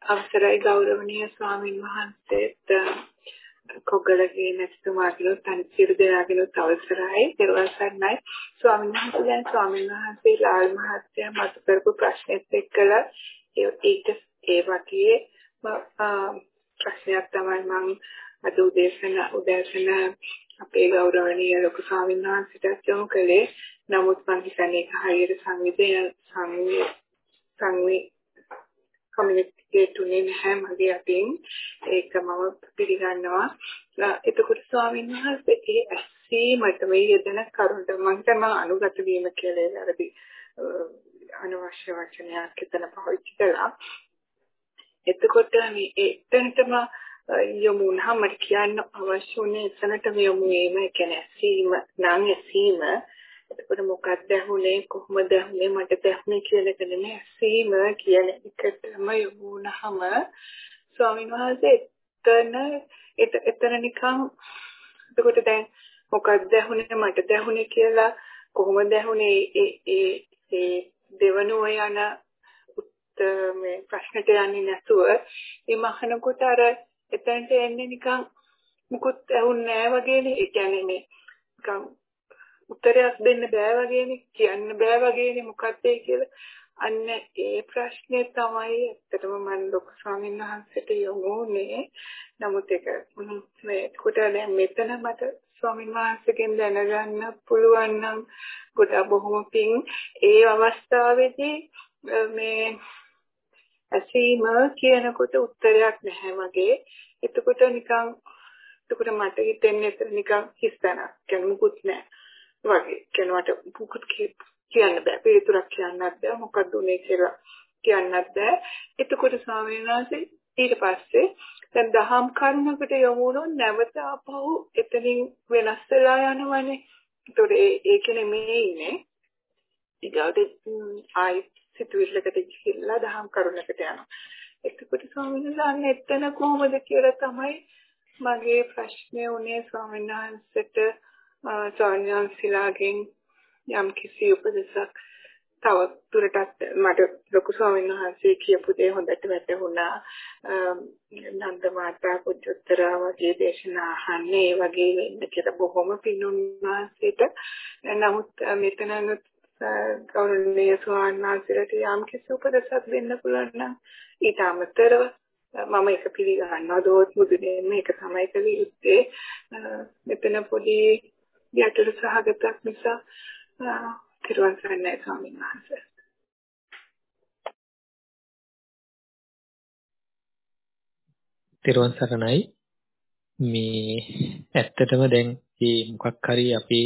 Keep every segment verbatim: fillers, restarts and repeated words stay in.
අවසරයි ගෞරවනීය ස්වාමින් වහන්සේට කොගලගේ නැස්තුමාගලොත් අනිසිරු දෙනාගලොත් අවසරයි දරුවන් සර්ණයි ස්වාමීන් වහන්සේ දැන් ස්වාමීන් වහන්සේ ලාල් මහත්තයා මතු කරපු ප්‍රශ්නෙත් එක්කලා ඒක ඒ වගේ ප්‍රශ්නයක් තමයි මම අද උදේසන උදෑසන අපේ ගෞරවනීය ලොකු ස්වාමීන් වහන්සේට යොමු කළේ. නමුත් මම හිතන්නේ ඒක හරියට සංවිධානය සංවි සංවි කමියුනිකේට් උනේ නැහැ මගේ අතින්. ඒක මම පිළිගන්නවා. එතකොට ස්වාමීන් වහන්සේ ඒ ඇසීමට මේ යෙදෙන කරුණට මම තමයි අනුගත වීම කියලා වැරදි අනවශ්‍ය වචනයක් එතන පාවිච්චි කළා. එතකොට මේ එතනටම යොමු වුණාම මට කියන්න අවශ්‍ය උනේ එතනටම යොමු වීම. ඒ කියන්නේ ඇසීම නම් ඇසීම. එතකොට මොකක්ද ඇහුනේ කොහොමද ඇහුනේ මට දැහුනේ කියන එක නෙමෙයි ඇසීම කියන එකටම යොමු වුණාම ස්වාමීන් වහන්සේ එතන එතන නිකන් එතකොට දැන් මොකක්ද ඇහුනේ මට දැහුනේ කියලා කොහොමද ඇහුනේ ඒ ඒ ඒ දෙවනුව යන මේ ප්‍රශ්නට යන්නේ නැතුව මේ මහනකොට අර එතනට එන්නේ නිකන් මුකුත් ඇහුන්නේ නැහැ වගේනේ. ඒ කියන්නේ මේ නිකන් උත්තරයක් දෙන්න බෑ වගේනේ කියන්න බෑ වගේනේ මොකක්ද ඒ කියලා. අන්න ඒ ප්‍රශ්නේ තමයි ඇත්තටම මම ලොකු ස්වාමීන් වහන්සේට යොමු වුණේ. නමුත් ඒක මේ කොට දැන් මෙතන මට ස්වාමීන් වහන්සේගෙන් දැනගන්න පුළුවන් නම් ගොඩාක් බොහොම පිං. ඒ අවස්ථාවේදී මේ ඇසීම කියනකොට උත්තරයක් නැහැ වගේ. එතකොට නිකන් එතකොට මට හිතෙන්නේ එතන නිකන් හිස්තැනක් කියන්නේ මුකුත් නැහැ වගේ. කියනවාට මුකුත් කියන්න බෑ. පිළිතුරක් කියන්නත් බෑ. මොකක්ද උනේ කියලා කියන්නත් බෑ. එතකොට ස්වාමීන් වහන්සේ ඊට පස්සේ දැන් දහම් කරුණකට යොමු වුණොත් නැවත ආපහු එතනින් වෙනස් වෙලා යනවනේ. ඒතකොට ඒක නෙමෙයි ඉන්නේ. ඊගොඩ ආයි සිතුවිල්ලකට ගිහිල්ලා දහම් කරුණකට යනවා. එතකොට ස්වාමීන් වහන්සේ එතන කොහොමද කියලා තමයි මගේ ප්‍රශ්නේ උනේ ස්වාමීන් වහන්සේට. ස්වාමීන් වහන්සේලාගෙන් යම් කිසි උපදේශක් තව දුරටත් මට ලොකු ස්වාමීන් වහන්සේ කියපු දේ හොඳට වැටහුණා. නන්ද මාතා පුජ්ජතර වගේ දේශනා අහන්නේ ඒ වගේ වෙන්න කියලා බොහොම පිණුන්නාසෙට. නමුත් මෙතන ගෞරවනීය ස්වාමීන් වහන්සේට යම් කිසි උපදේශයක් දෙන්න පුළුවන් නම් ඊට අමතරව මම ඒක පිළිගන්නවා. දෝත් මුදුනේ මේක තමයි කලි යුත්තේ. මෙතන පොඩි යටට සහගතක් නිසා තිරුවන් සරණයි ස්වාමීන් වහන්සේ. තිරුවන් සරණයි. මේ ඇත්තටම දැන් මේ මොකක් හරි අපි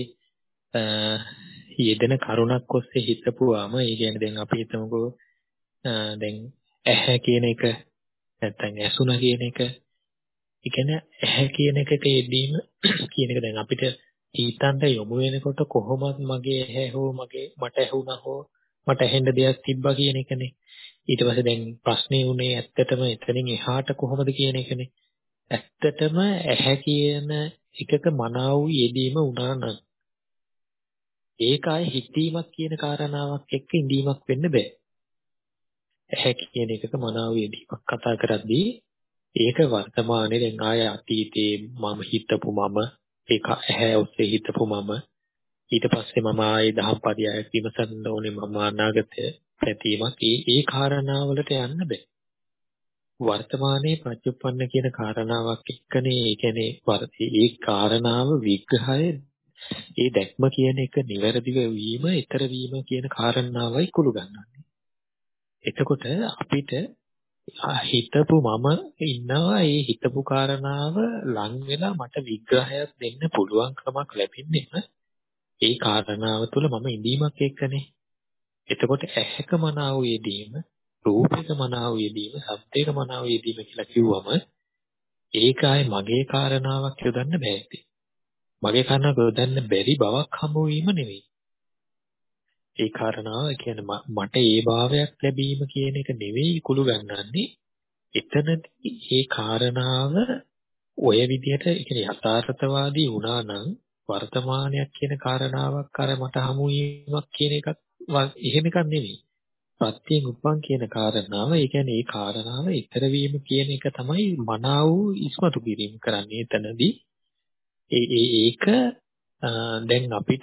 යෙදෙන කරුණක් ඔස්සේ හිතපුවාම ඒ කියන්නේ දැන් අපි හිතමුකෝ දැන් ඇහැ කියන එක නැත්නම් ඇසුණ කියන එක ඒ කියන්නේ ඇහැ කියන එකට යෙදීම කියන එක දැන් අපිට හිතන්න යොමු වෙනකොට කොහොමද මගේ ඇහැ හෝ මගේ මට ඇහුණා හෝ මට ඇහෙන්න දෙයක් තිබ්බා කියන එකනේ. ඊට පස්සේ දැන් ප්‍රශ්නේ උනේ ඇත්තටම එතනින් එහාට කොහොමද කියන එකනේ. ඇත්තටම ඇහැ කියන එකක මනාව යෙදීම වුණා නම් ඒක ආයේ හිතීමක් කියන කාරණාවක් එක්ක ඉඳීමක් වෙන්න බෑ. ඇහැ කියන එකක මනාව යෙදීමක් කතා කරද්දී ඒක වර්තමානයේ දැන් ආය අතීතේ මම හිතපු මම ඒක ඇහැ ඔස්සේ හිතපු මම ඊට පස්සේ මම ආයේ දහම් පදයක් විමසන්න ඕනේ මම අනාගතය පැතීමක් ඒ ඒ කාරණාවලට යන්න බෑ. වර්තමානයේ ප්‍රතිඋප්පන්න කියන කාරණාවක් එක්කනේ ඒ කියන්නේ ඒ කාරණාව විග්‍රහය ඒ දැක්ම කියන එක නිවැරදිව වීම ඊතර වීම කියන කාරණාවයි කුළු ගන්නන්නේ. එතකොට අපිට හිතපු මම ඉන්නවා ඒ හිතපු කාරණාව ලං වෙලා මට විග්‍රහයක් දෙන්න පුළුවන් කමක් ලැබෙන්නේම ඒ කාරණාව තුළ මම ඉඳීමක් එක්කනේ. එතකොට ඇහැක මනාව යෙදීම, රූපයක මනාව යෙදීම, ශබ්දයක මනාව යෙදීම කියලා කිව්වම ඒකයි මගේ කාරණාවක් යොදන්න බෑ. මගේ කාරණාවක් යොදන්න බැරි බවක් හමු වීම නෙවෙයි. ඒ කාරණාව කියන්නේ මට ඒ භාවයක් ලැබීම කියන එක නෙවෙයි කුළු ගන්නන්නේ. එතනදී මේ කාරණාව ඔය විදිහට ඒ කියන්නේ යථාර්ථවාදී වුණා නම් වර්තමානයක් කියන කාරණාවක් අර මට හමු වීමක් කියන එකක් එහෙම එකක් නෙවෙයි. ප්‍රත්‍යයෙන් උපන් කියන කාරණාව, ඒ කියන්නේ ඒ කාරණාව ඊතර වීම කියන එක තමයි මනාව ඉස්මතු කිරීම කරන්නේ එතනදී. ඒ ඒ ඒක දැන් අපිට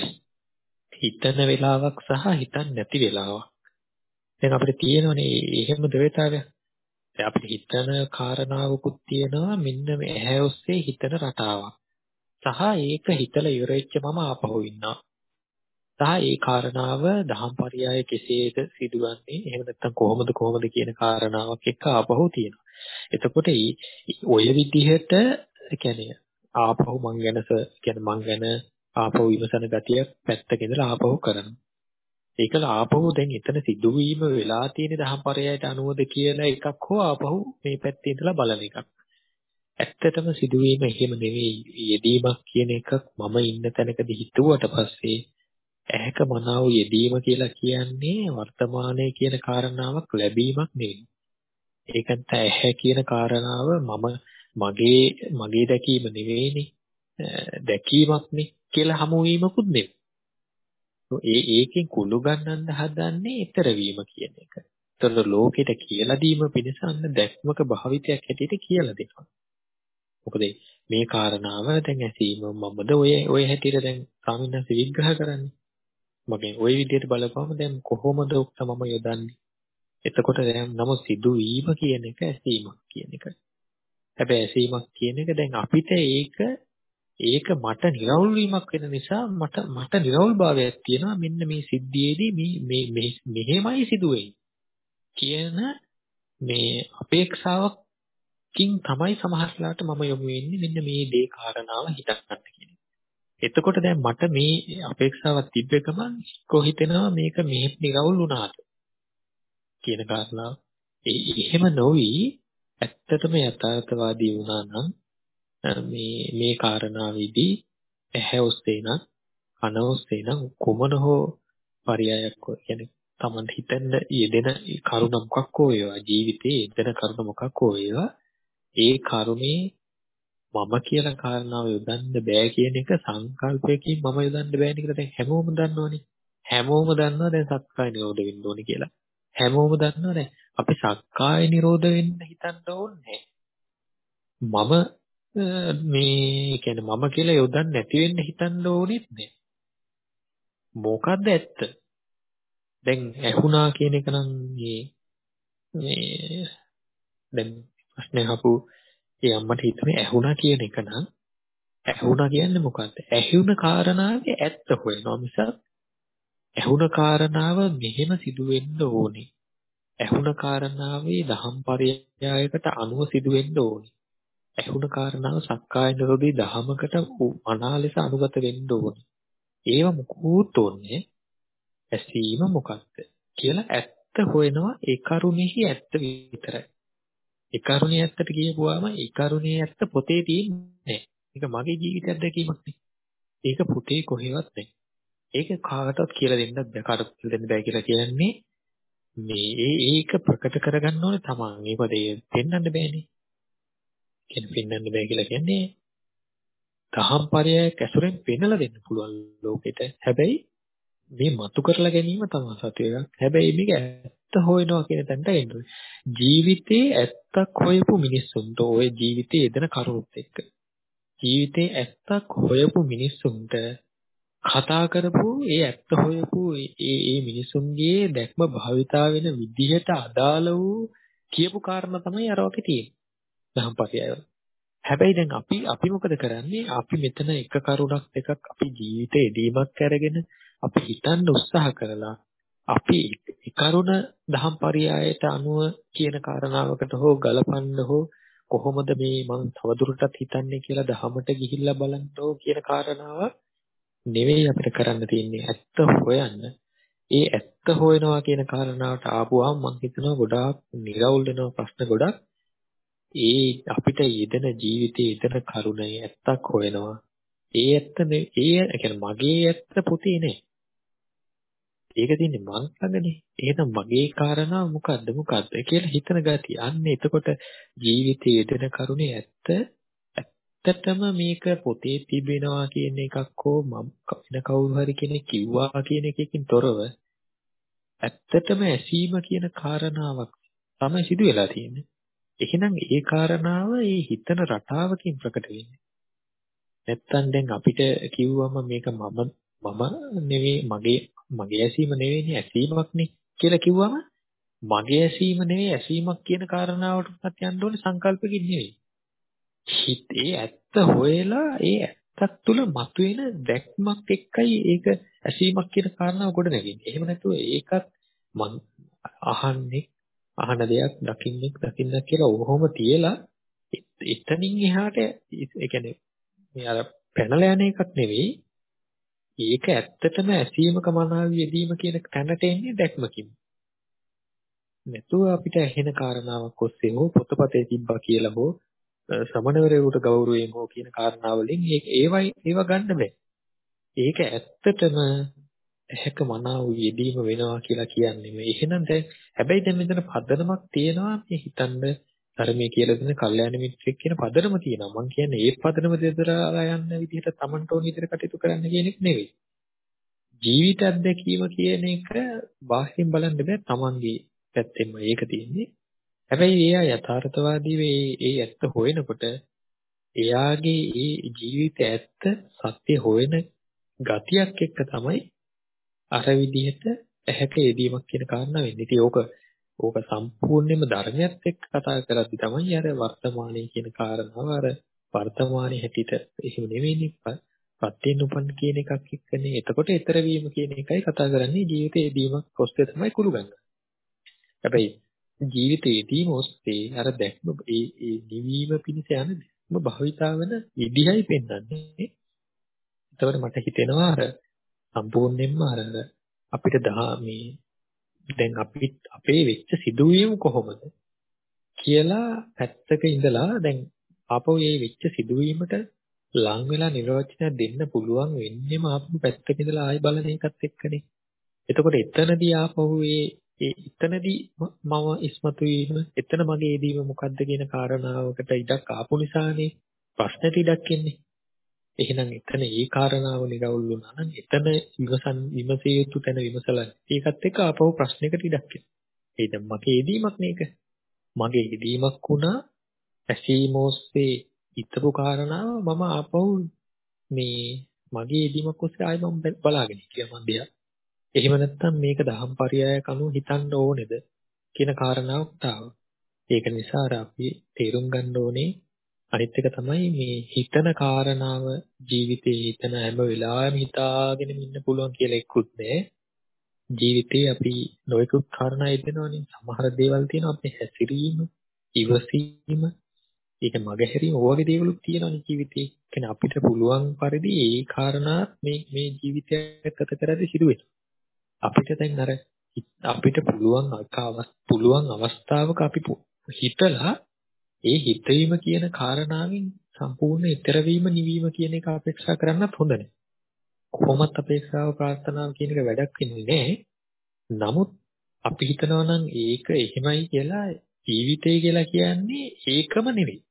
හිතන වෙලාවක් සහ හිතන්නේ නැති වෙලාවක්. දැන් අපිට තියෙනවනේ එහෙම දෙවිතාවය. දැන් අපිට හිතන කාරණාවකුත් තියෙනවා මෙන්න මේ ඇහැ ඔස්සේ හිතන රටාවක්. සහ ඒක හිතලා ඉවර වෙච්ච මම ආපහු ඉන්නවා. සහ ඒ කාරණාව දහම් පරයය කෙසේද සිදුවන්නේ එහෙම නැත්නම් කොහොමද කොහොමද කියන කාරණාවක් එක්ක ආපහු තියෙනවා. එතකොට ඔය විදිහට කියන්නේ ආපහු මං ගැනස කියන්නේ මං ගැන ආපහු විමසන ගතිය පැත්තක ඉඳලා ආපහු කරනවා. ඒකල ආපහු දැන් එතන සිදුවීම වෙලා තියෙන දහම් පරයයට අනුවද කියලා එකක් හෝ ආපහු මේ පැත්තේ ඉඳලා බලන එකක්. ඇත්තටම සිදුවීම එහෙම නෙවෙයි. යෙදීමක් කියන එකක් මම ඉන්න තැනකදී හිතුවට පස්සේ ඇහැක මනාව යෙදීම කියලා කියන්නේ වර්තමානයේ කියන කාරණාවක් ලැබීමක් නෙවෙයි. ඒකත් ඇහැ කියන කාරණාව මම මගේ මගේ දැකීම නෙවෙයිනේ. දැකීමක්නේ කියලා හමු වීමකුත් නෙවෙයි. ඒ ඒකෙන් කුළු ගන්නන්න හදන්නේ ඊතර වීම කියන එක. ඒතර ලෝකෙට කියලා දීම පිණිස අන්න දැක්මක භාවිතයක් හැටියට කියලා දෙනවා. මොකද මේ කාරණාව දැන් ඇසීම මමද ඔය ඔය හැටියට දැන් ස්වාමීන් වහන්සේ විග්‍රහ කරන්නේ. මගේ ওই විදිහට බලපුවම දැන් කොහොමද උක්ත මම යොදන්නේ? එතකොට දැන් නම සිදුවීම කියන එක ඇසීමක් කියන එක. හැබැයි ඇසීමක් කියන එක දැන් අපිට ඒක ඒක මට නිරවුල් වීමක් වෙන නිසා මට මට නිරවුල් භාවයක් තියෙනවා මෙන්න මේ සිද්ධියේදී මේ මේ මෙහෙමයි සිදුවෙන්නේ කියන මේ අපේක්ෂාවකින් තමයි සමහරట్లాට මම යොමු වෙන්නේ මෙන්න මේ දේ කාරණාව හිතන්න කියන. එතකොට දැන් මට මේ අපේක්ෂාවක් තිබ්බ ගමන් කොහිතෙනවා මේක මෙහෙම නිරවුල් වුණාද කියන කාරණාව. ඒ එහෙම නොවි ඇත්තටම යථාර්ථවාදී වුණා නම් මේ මේ කාරණාවේදී ඇහැ ඔස්සේ නම් කන ඔස්සේ නම් කුමන හෝ පරයයක් කියන්නේ Taman හිතෙන්න යෙදෙන කරුණ මොකක් හෝ වේවා ජීවිතයේ යෙදෙන කරුණ මොකක් හෝ වේවා ඒ කරුණේ මම කියලා කාරණාව යොදන්න බෑ කියන එක සංකල්පයකින් මම යොදන්න බෑනේ කියලා දැන් හැමෝම දන්නවනේ. හැමෝම දන්නවා දැන් සක්කාය නිරෝධ වෙන්න ඕනේ කියලා. හැමෝම දන්නවා දැන් අපි සක්කාය නිරෝධ වෙන්න හිතන්න ඕනේ. මම මේ කියන්නේ මම කියලා යොදන්න නැති වෙන්න හිතන්න ඕනෙත් නෑ. මොකද්ද ඇත්ත? දැන් ඇහුණා කියන එක නම් මේ මේ දැන් ප්‍රශ්නේ අහපු ඒ අම්මට හිතුනේ ඇහුණා කියන එක නම් ඇහුණා කියන්නේ මොකද්ද? ඇහුණ කාරණාවේ ඇත්ත හොයනවා මිසක් ඇහුණ කාරණාව මෙහෙම සිදු වෙන්න ඕනේ. ඇහුණ කාරණාවේ දහම් පරයයකට අනුව සිදු වෙන්න ඕනේ. ඇහුණ කාරණාව සක්කාය නිරෝධී දහමකට අනාලෙස අනුගත වෙන්න ඕනේ. ඒව මොකුත් ඕනේ ඇසීම මොකක්ද කියලා ඇත්ත හොයනවා ඒ කරුණෙහි ඇත්ත විතරයි. ඒ කරුණේ ඇත්තට කියපුවාම ඒ කරුණේ ඇත්ත පොතේ තියෙන්නේ නැහැ. ඒක මගේ ජීවිතයක් දැකීමක් නේ. ඒක පොතේ කොහෙවත් නැහැ. ඒක කාටවත් කියලා දෙන්නත් බෑ. කාටවත් කියලා දෙන්න බෑ කියලා කියන්නේ මේ ඒක ප්‍රකට කරගන්න ඕනේ තමන්. ඒක දෙය පෙන්වන්න බෑනේ. කියන්නේ පෙන්වන්න බෑ කියලා කියන්නේ දහම් පරයයක් ඇසුරෙන් පෙන්වලා දෙන්න පුළුවන් ලෝකෙට. හැබැයි මේ මතු කරලා ගැනීම තමයි සතු එකක්. හැබැයි මේක ඇත්ත හොයනවා කියන තැනට එන්නේ. ජීවිතේ ඇත්තක් හොයපු මිනිස්සුන්ට ওই ජීවිතේ යෙදෙන කරුණුත් එක්ක ජීවිතේ ඇත්තක් හොයපු මිනිස්සුන්ට කතා කරපු ඒ ඇත්ත හොයපු ඒ ඒ මිනිසුන්ගේ දැක්ම භාවිතා වෙන විදිහට අදාළ වූ කියපු කාරණා තමයි අර වගේ තියෙන්නේ. දහම් පරයය. හැබැයි දැන් අපි අපි මොකද කරන්නේ? අපි මෙතන එක කරුණක් එකක් අපි ජීවිතේ එදීමක් අරගෙන අපි හිතන්න උත්සාහ කරලා අපි ඒ කරුණ දහම් පරයයට අනුව කියන කාරණාවකට හෝ ගලපන්න හෝ කොහොමද මේ මම තවදුරටත් හිතන්නේ කියලා දහමට ගිහිල්ලා බලන්න ඕ කියන කාරණාව නෙවෙයි අපිට කරන්න තියෙන්නේ. ඇත්ත හොයන්න. ඒ ඇත්ත හොයනවා කියන කාරණාවට ආපුවාම මම හිතනවා ගොඩාක් නිරවුල් වෙන ප්‍රශ්න ගොඩක් ඒ අපිට යෙදෙන ජීවිතයේ යෙදෙන කරුණේ ඇත්තක් හොයනවා. ඒ ඇත්ත ඒ කියන්නේ මගේ ඇත්ත පොතේ නෑ. ඒක තියෙන්නේ මං ළඟනේ. එහෙනම් මගේ කාරණා මොකද්ද මොකද්ද කියලා හිතන ගතිය. අන්න එතකොට ජීවිතයේ යෙදෙන කරුණේ ඇත්ත ඇත්තටම මේක පොතේ තිබෙනවා කියන එකක් හෝ මම වෙන කවුරු හරි කෙනෙක් කිව්වා කියන එකකින් තොරව ඇත්තටම ඇසීම කියන කාරණාවක් තමයි සිදු වෙලා තියෙන්නේ. එහෙනම් ඒ කාරණාව ඒ හිතන රටාවකින් ප්‍රකට වෙන්නේ. නැත්තම් දැන් අපිට කිව්වම මේක මම මම නෙවෙයි මගේ මගේ ඇසීම නෙවෙයිනේ ඇසීමක්නේ කියලා කිව්වම මගේ ඇසීම නෙවෙයි ඇසීමක් කියන කාරණාවටත් යන්න ඕනේ සංකල්පකින් නෙවෙයි. හිතේ ඇත්ත හොයලා ඒ ඇත්තක් තුල මතුවෙන දැක්මක් එක්කයි ඒක ඇසීමක් කියන කාරණාව ගොඩ නැගෙන්නේ. එහෙම නැතුව ඒකත් මං අහන්නේ අහන දෙයක් දකින්නෙක් දකින්න කියලා ඔහොම තියලා එතනින් එහාට ඒ කියන්නේ මේ අර පැනලා යන එකක් නෙවෙයි. ඒක ඇත්තටම ඇසීමක මනාව යෙදීම කියන තැනට එන්නේ දැක්මකින්. නැතුව අපිට ඇහෙන කාරණාවක් ඔස්සේ හෝ පොතපතේ තිබ්බා කියලා හෝ සමනවරයෙකුට ගෞරවයෙන් හෝ කියන කාරණාවලින් ඒක ඒවයි ඒව ගන්න බෑ. ඒක ඇත්තටම ඇහැක මනාව යෙදීම වෙනවා කියලා කියන්නේ මේ. එහෙනම් දැන් හැබැයි දැන් මෙතන පදනමක් තියෙනවා මේ හිතන්න ධර්මයේ කියලා දෙන කල්යාණ මිත්‍රෙක් කියන පදනම තියෙනවා. මම කියන්නේ ඒ පදනම දෙදරලා යන්න විදිහට Tamanට ඕන විදිහට කටයුතු කරන්න කියන එක නෙවෙයි. ජීවිත අත්දැකීම කියන එක බාහිරින් බලන්න බෑ Tamanගේ පැත්තෙන්ම ඒක තියෙන්නේ. හැබැයි එයා යථාර්ථවාදීව ඒ ඒ ඇත්ත හොයනකොට එයාගේ ඒ ජීවිත ඇත්ත සත්‍ය හොයන ගතියක් එක්ක තමයි අර විදිහට ඇහැක යෙදීමක් කියන කාරණාව වෙන්නේ. ඉතින් ඕක ඕක සම්පූර්ණයෙන්ම ධර්මයත් එක්ක කතා කරද්දි තමයි අර වර්තමානයේ කියන කාරණාව අර වර්තමානයේ හැටියට එහෙම නෙවෙයිනේ පත්‍යෙන් උපන්න කියන එකක් එක්කනේ. එතකොට ඊතර වීම කියන එකයි කතා කරන්නේ ජීවිතයේ යෙදීමක් ඔස්සේ තමයි කුළු ගන්න. හැබැයි ජීවිතයේදීම ඔස්සේ අර දැක්ම ඒ ඒ නිවීම පිණිස යන දැක්ම භාවිතා වෙන විදිහයි පෙන්වන්නේ. එතකොට මට හිතෙනවා අර සම්පූර්ණයෙන්ම අර අපිට දහා මේ දැන් අපි අපේ වෙච්ච සිදුවීම කොහොමද කියලා පැත්තක ඉඳලා දැන් ආපහු මේ වෙච්ච සිදුවීමට ලං වෙලා නිර්වචනය දෙන්න පුළුවන් වෙන්නේම ආපහු පැත්තක ඉඳලා ආයි බලන එකත් එක්කනේ. එතකොට එතනදී ආපහු ඒ ඒ එතනදී මම ඉස්මතු වීම එතන මගේ යෙදීම මොකද්ද කියන කාරණාවකට ඉඩක් ආපු නිසානේ ප්‍රශ්නෙට ඉඩක් එන්නේ. එහෙනම් එතන ඒ කාරණාව නිරවුල් වුණා නම් එතන විමසන් විමසිය යුතු තැන විමසලා ඒකත් එක්ක ආපහු ප්‍රශ්නයකට ඉඩක් එනවා. ඒ දැන් මගේ යෙදීමක් මේක. මගේ යෙදීමක් වුණා ඇසීම ඔස්සේ හිතපු කාරණාව මම ආපහු මේ මගේ යෙදීමක් ඔස්සේ ආයෙ මම බලාගෙන හිටියා මන් දිහා. එහෙම නැත්නම් මේක දහම් පරයයක් අනුව හිතන්න ඕනේද කියන කාරණාවක් ආවා. ඒක නිසා අර අපි තේරුම් ගන්න ඕනේ අනිත් එක තමයි මේ හිතන කාරණාව ජීවිතේ හිතන හැම වෙලාවෙම හිතාගෙන ඉන්න පුළුවන් කියලා එක්කුත් නෑ. ජීවිතේ අපි නොයෙකුත් කාරණා යෙදෙනවනේ. සමහර දේවල් තියෙනවා අපේ හැසිරීම, ඉවසීම, ඒක මගහැරීම වගේ දේවලුත් තියෙනවනේ ජීවිතේ. කියන්නේ අපිට පුළුවන් පරිදි ඒ කාරණා මේ මේ ජීවිතයත් ගත කරද්දී සිදු වෙනවා. අපිට දැන් අර අපිට පුළුවන් පුළුවන් අවස්ථාවක අපි හිතලා ඒ හිතවීම කියන කාරණාවෙන් සම්පූර්ණ ඊතර වීම නිවීම කියන එක අපේක්ෂා කරන්නත් හොඳ නැහැ. කොහොමත් අපේක්ෂාව ප්‍රාර්ථනාව කියන එක වැඩක් වෙන්නේ නැහැ. නමුත් අපි හිතනවා නම් ඒක එහෙමයි කියලා ජීවිතය කියලා කියන්නේ ඒකම නෙවෙයි.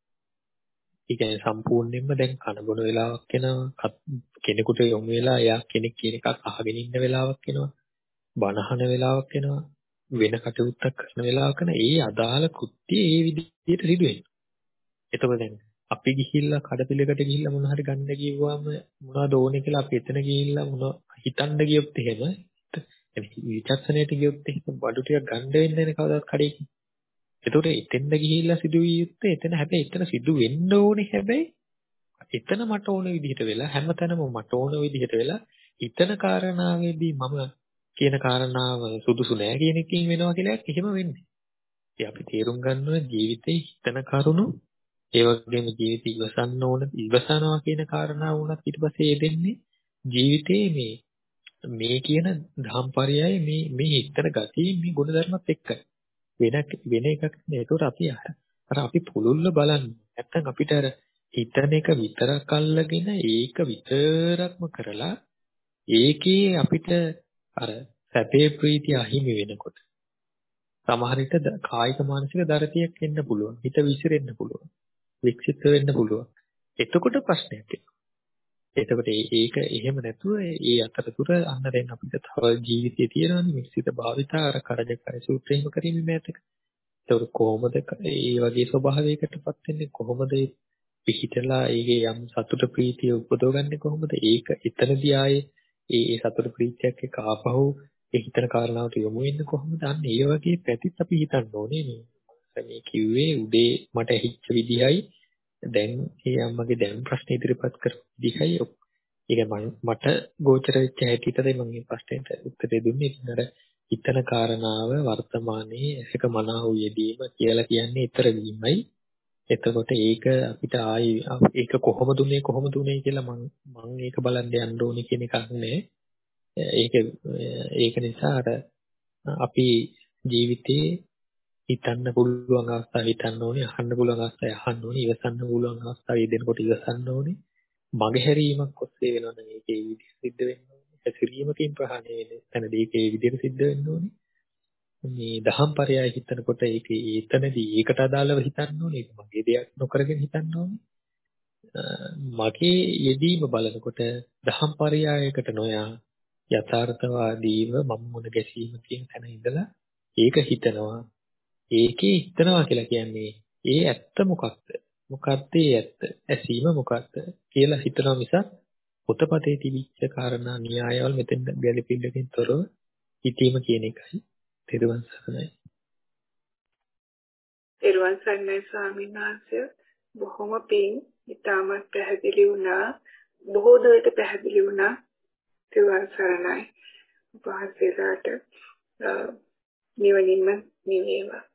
ඒ කියන්නේ සම්පූර්ණයෙන්ම දැන් කන බොන වෙලාවක් එනවා කෙනෙකුට යොමු වෙලා එයා කෙනෙක් කියන එකක් අහගෙන ඉන්න වෙලාවක් එනවා. බනහන වෙලාවක් එනවා. වෙන කටයුත්තක් කරන වෙලාවක ඒ අදාළ කෘත්‍ය ඒ විදිහට සිදු වෙනවා. එතකොට දැන් අපි ගිහිල්ලා කඩපිලකට ගිහිල්ලා මොන හරි ගන්න ගියුවාම මොනවද ඕනේ කියලා අපි එතන ගිහිල්ලා මොන හිතන්න ගියොත් එහෙම විචක්ෂණයට ගියොත් එහෙම බඩු ටිකක් ගන්න වෙන්නේ නැහැ කවදාවත් කඩේකින්. එතකොට එතෙන්ද ගිහිල්ලා සිදුවිය යුත්තේ එතන හැබැයි එතන සිදු වෙන්න ඕනේ හැබැයි එතන මට ඕන විදිහට වෙලා හැමතැනම මට ඕන විදිහට වෙලා හිතන කාරණාවේදී මම කියන කාරණාව සුදුසු නෑ කියන එකකින් වෙනවා කියලා එහෙම වෙන්නේ. ඉතින් අපි තේරුම් ගන්න ඕන ජීවිතේ හිතන කරුණු ඒ වගේම ජීවිතය ඉවසන්න ඕන ඉවසනවා කියන කාරණාව වුණත් ඊට පස්සේ යෙදෙන්නේ ජීවිතේ මේ මේ කියන ධම්පරයයි මේ මේ හිතන ගතිය මේ ගුණධර්මත් එක්ක වෙන වෙන එකක් නේ. ඒකට අපි අර අපි පුළුල්ල බලන්න. නැත්තම් අපිට අර හිතන එක විතරක් අල්ලගෙන ඒක විතරක්ම කරලා ඒකේ අපිට අර සැපේ ප්‍රීතිය අහිමි වෙනකොට සමහර විට කායික මානසික දරතියක් එන්න පුළුවන්. හිත විසිරෙන්න පුළුවන්. වික්ෂිප්ත වෙන්න පුළුවන්. එතකොට ප්‍රශ්නයක් එනවා. එතකොට ඒක එහෙම නැතුව ඒ අතරතුර අන්න දැන් අපිට තව ජීවිතයේ තියෙනවානේ මිශ්‍රිත භාවිතා අර කරජකය සූත්‍රයෙන්ම කරීමේ මේතක. ඒතකොට කොහොමද ඒ වගේ ස්වභාවයකටපත් වෙන්නේ කොහොමද පිහිටලා ඒකේ යම් සතුට ප්‍රීතිය උපදවගන්නේ කොහොමද? ඒක එතනදී ආයේ ඒ ඒ සතුට ප්‍රීතියක් එක්ක ආපහු ඒ හිතන කාරණාවට යොමු වෙන්නේ කොහොමද? අන්න ඒ වගේ පැතිත් අපි හිතන්න ඕනේ නේ. මේ කිව්වේ උදේ මට ඇහිච්ච විදිහයි දැන් ඒ අම්මගේ දැන් ප්‍රශ්න ඉදිරිපත් කරපු විදිහයි ඒක මට ගෝචර වෙච්ච හැටියටද මම මේ ප්‍රශ්නෙට උත්තරේ දුන්නේ. ඉතින් අර හිතන කාරණාව වර්තමානයේ එක මනාව යෙදීම කියලා කියන්නේ ඊතර වීමයි. එතකොට ඒක අපිට ආයි ඒක කොහොමද උනේ කොහොමද උනේ කියලා මම මම ඒක බලන්න යන්න ඕනේ කියන එකක් නෑ. ඒක ඒක නිසා අර අපි ජීවිතේ හිතන්න පුළුවන් අවස්ථාව හිතන්න ඕනේ, අහන්න පුළුවන් අවස්ථාව අහන්න ඕනේ, ඉවසන්න පුළුවන් අවස්ථාව යෙදෙනකොට ඉවසන්න ඕනේ. මගහැරීමක් ඔස්සේ වෙනවනම් ඒකේ විදිහ සිද්ධ වෙන්න ඕනේ. හැසිරීමකින් ප්‍රහාණය වෙන තැනදී ඒකේ විදිහට සිද්ධ වෙන්න ඕනේ. මේ දහම් පරයය හිතනකොට ඒකේ ඒතනදී ඒකට අදාළව හිතන්න ඕනේ. ඒක මගේ දෙයක් නොකරගෙන හිතන්න ඕනේ. මගේ යෙදීම බලනකොට දහම් පරයයකට නොයා යථාර්ථවාදීව මම මොන ගැසීම කියන තැන ඉඳලා ඒක හිතනවා. ඒකේ හිතනවා කියලා කියන්නේ ඒ ඇත්ත මොකක්ද? මොකක්ද ඒ ඇත්ත? ඇසීම මොකක්ද කියලා හිතනවා මිසක් පොතපතේ තිබිච්ච කාරණා න්‍යායවල මෙතෙන් ගැළපෙන්නකින් තොරව හිතීම කියන එකයි. තෙරුවන් සරණයි. තෙරුවන් සරණයි ස්වාමීන් වහන්සේ. බොහොම පිං ඉතාමත් පැහැදිලි වුණා. බොහෝ දුරට පැහැදිලි වුණා. තෙරුවන් සරණයි. වහන්සේලාට නිවනින්ම නිවේවා.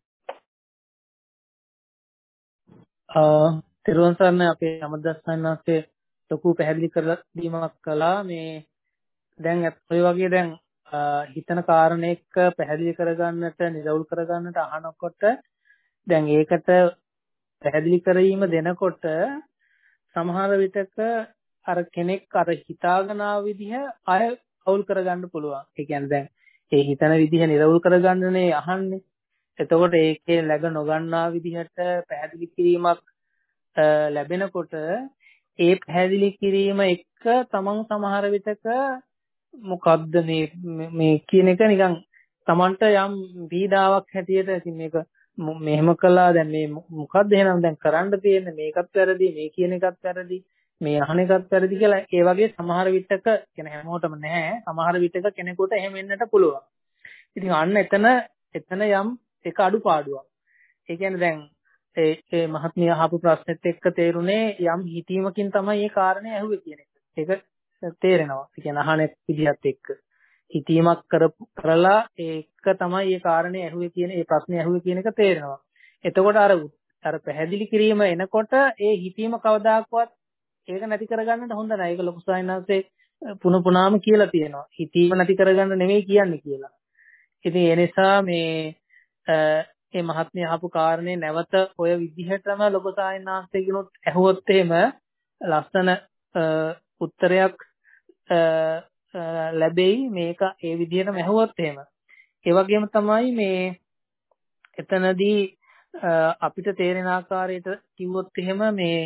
තෙරුවන් සරණයි. අපේ සමදස්සන්නාසේ ලොකු පැහැදිලි කරලා දීමක් කළා. මේ දැන් ඔය වගේ දැන් හිතන කාරණේක පැහැදිලි කරගන්නට, නිරවුල් කරගන්නට අහනකොට දැන් ඒකට පැහැදිලි කිරීම දෙනකොට සමහර විටක අර කෙනෙක් අර හිතාගෙන ආව විදිහ අය අවුල් කරගන්න පුළුවන්. ඒ කියන්නේ දැන් ඒ හිතන විදිහ නිරවුල් කරගන්නනේ අහන්නේ. එතකොට ඒකේ läග නොගන්නා විදිහට පැහැදිලි කිරීමක් ලැබෙනකොට ඒ පැහැදිලි කිරීම එක්ක තමන් සමහර විටක මොකද්ද මේ මේ කියන එක නිකන් තමන්ට යම් පීඩාවක් හැටියට ඉතින් මේක මෙහෙම කළා දැන් මේ මොකද්ද එහෙනම් දැන් කරන්න තියෙන්නේ මේකත් වැරදි මේ කියන එකත් වැරදි මේ අහන එකත් වැරදි කියලා ඒ වගේ සමහර විටක කියන හැමෝටම නැහැ සමහර විටක කෙනෙකුට එහෙම වෙන්නට පුළුවන්. ඉතින් අන්න එතන එතන යම් එක අඩුපාඩුවක්. ඒ කියන්නේ දැන් ඒ ඒ මහත්මිය අහපු ප්‍රශ්නෙත් එක්ක තේරුනේ යම් හිතීමකින් තමයි මේ කාරණේ ඇහුවේ කියන එක. ඒක තේරෙනවා. ඒ කියන්නේ අහන විදිහත් එක්ක හිතීමක් කරලා ඒක තමයි මේ කාරණේ ඇහුවේ කියන ඒ ප්‍රශ්නේ ඇහුවේ කියන එක තේරෙනවා. එතකොට අර අර පැහැදිලි කිරීම එනකොට ඒ හිතීම කවදාකවත් ඒක නැති කරගන්නට හොඳ නැහැ. ඒක ලොකු සායනාංශේ පුන පුනාම කියලා තියෙනවා. හිතීම නැති කරගන්න නෙමෙයි කියන්නේ කියලා. ඉතින් ඒ නිසා මේ මේ මහත්මිය අහපු කාරණේ නැවත ඔය විදිහටම ලොකු සායනාංශේකිනුත් ඇහුවොත් එහෙම ලස්සන උත්තරයක් ලැබෙයි මේක ඒ විදිහටම ඇහුවොත් එහෙම. ඒ වගේම තමයි මේ එතනදී අපිට තේරෙන ආකාරයට කිව්වොත් එහෙම මේ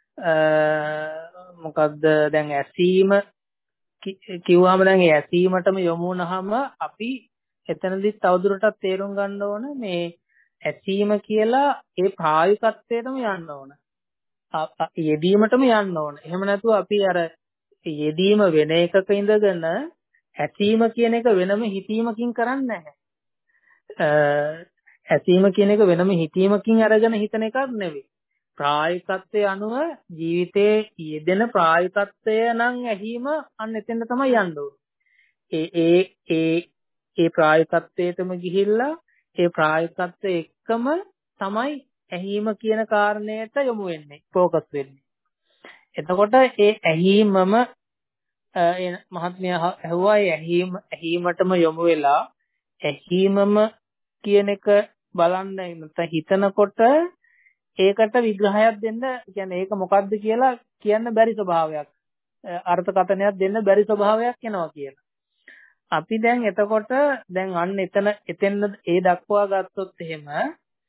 මොකද්ද දැන් ඇසීම කිව්වම දැන් ඒ ඇසීමටම යොමු වුණාම අපි එතනදී තවදුරටත් තේරුම් ගන්න ඕන මේ ඇසීම කියලා ඒ ප්‍රායෝගිකත්වයටම යන්න ඕන. යෙදීමටම යන්න ඕන. එහෙම නැතුව අපි අර යෙදීම වෙන එකක ඉඳගෙන ඇසීම කියන එක වෙනම හිතීමකින් කරන්නේ නැහැ. ඇසීම කියන එක වෙනම හිතීමකින් අරගෙන හිතන එකක් නෙවෙයි. ප්‍රායෝගිකත්වයේ අනුව ජීවිතයේ යෙදෙන ප්‍රායෝගිකත්වය නම් ඇහිම අන්න එතෙන්ද තමයි යන්න ඕනේ. ඒ ඒ ඒ ඒ ප්‍රායෝගිකත්වයටම ගිහිල්ලා ඒ ප්‍රායෝගිකත්වය එක්කම තමයි ඇහිම කියන කාරණයට යොමු වෙන්නේ, ફોકસ වෙන්නේ. එතකොට ඒ ඇහිමම ඒ මහත්මිය ඇහුවා ඒ ඇහිම ඇහිමටම යොමු වෙලා ඇහිමම කියන එක බලන්න නැත්නම් හිතනකොට ඒකට විග්‍රහයක් දෙන්න කියන්නේ ඒක මොකක්ද කියලා කියන්න බැරි ස්වභාවයක් අර්ථකථනයක් දෙන්න බැරි ස්වභාවයක් එනවා කියලා. අපි දැන් එතකොට දැන් අන්න එතන එතෙන් ඒ දක්වා ගත්තොත් එහෙම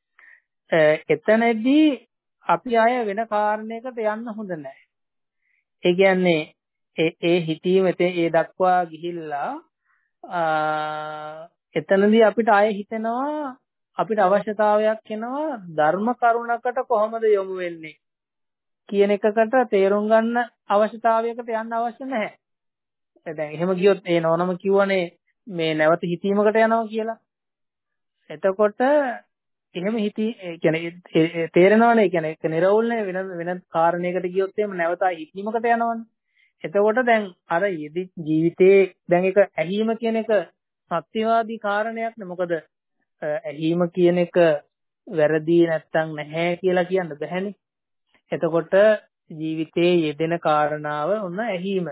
එතනදී අපි ආය වෙන කාරණයකට යන්න හොඳ නැහැ. ඒ කියන්නේ ඒ ඒ හිතීම ඒ දක්වා ගිහිල්ලා එතනදී අපිට ආයෙ හිතෙනවා අපිට අවශ්‍යතාවයක් එනවා ධර්ම කරුණකට කොහොමද යොමු වෙන්නේ කියන එකකට තේරුම් ගන්න අවශ්‍යතාවයකට යන්න අවශ්‍ය නැහැ. දැන් එහෙම ගියොත් ඒ නෝනම කිව්වනේ මේ නැවත හිතීමකට යනවා කියලා. එතකොට එහෙම හිතී කියන්නේ තේරෙනවනේ කියන්නේ ඒක නිරවුල්නේ වෙන වෙන කාරණයකට ගියොත් එහෙම නැවත හිතීමකට යනවනේ. එතකොට දැන් අර යෙදි ජීවිතේ දැන් එක ඇහිම කියන එක සත්‍යවාදී කාරණයක් නේ. මොකද ඇහිම කියන එක වැරදි නැත්තම් නැහැ කියලා කියන්න බැහැනේ. එතකොට ජීවිතේ යෙදෙන කාරණාව ඔන්න ඇහිම.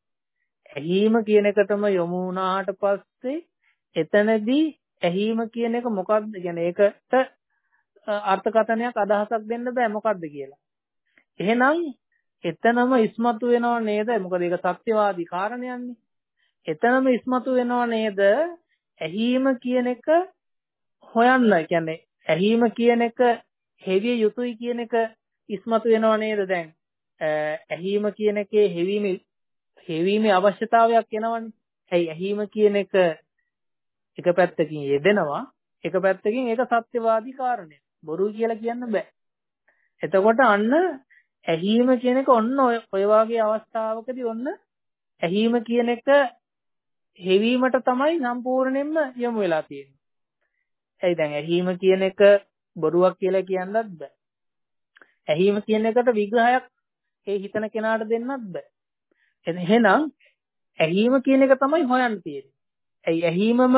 ඇහිම කියන එකටම යොමු වුණාට පස්සේ එතනදී ඇහිම කියන එක මොකක්ද කියන්නේ ඒකට අර්ථකථනයක් අදහසක් දෙන්න බෑ මොකක්ද කියලා. එහෙනම් එතනම ඉස්මතු වෙනව නේද? මොකද ඒක සත්‍යවාදී කාරණයක්නේ. එතනම ඉස්මතු වෙනව නේද? ඇහිම කියන එක හොයන්න. කියන්නේ ඇහිම කියන එක හෙවිය යුතුයි කියන එක ඉස්මතු වෙනව නේද? දැන් ඇහිම කියන එකේ හෙවීම හෙවීමේ අවශ්‍යතාවයක් එනවනේ. ඇයි ඇහිම කියන එක එක පැත්තකින් යෙදෙනවා එක පැත්තකින් ඒක සත්‍යවාදී කාරණයක්. බොරු කියලා කියන්න බෑ. එතකොට අන්න ඇහිම කියන එක ඔන්න ඔය වගේ අවස්ථාවකදී ඔන්න ඇහිම කියන එක හෙවීමට තමයි සම්පූර්ණයෙන්ම යොමු වෙලා තියෙන්නේ. ඇයි දැන් ඇහිම කියන එක බොරුවක් කියලා කියන්නත් බෑ. ඇහිම කියන එකට විග්‍රහයක් ඒ හිතන කෙනාට දෙන්නත් බෑ. එහෙනම් ඇහිම කියන එක තමයි හොයන්න තියෙන්නේ. ඇයි ඇහිමම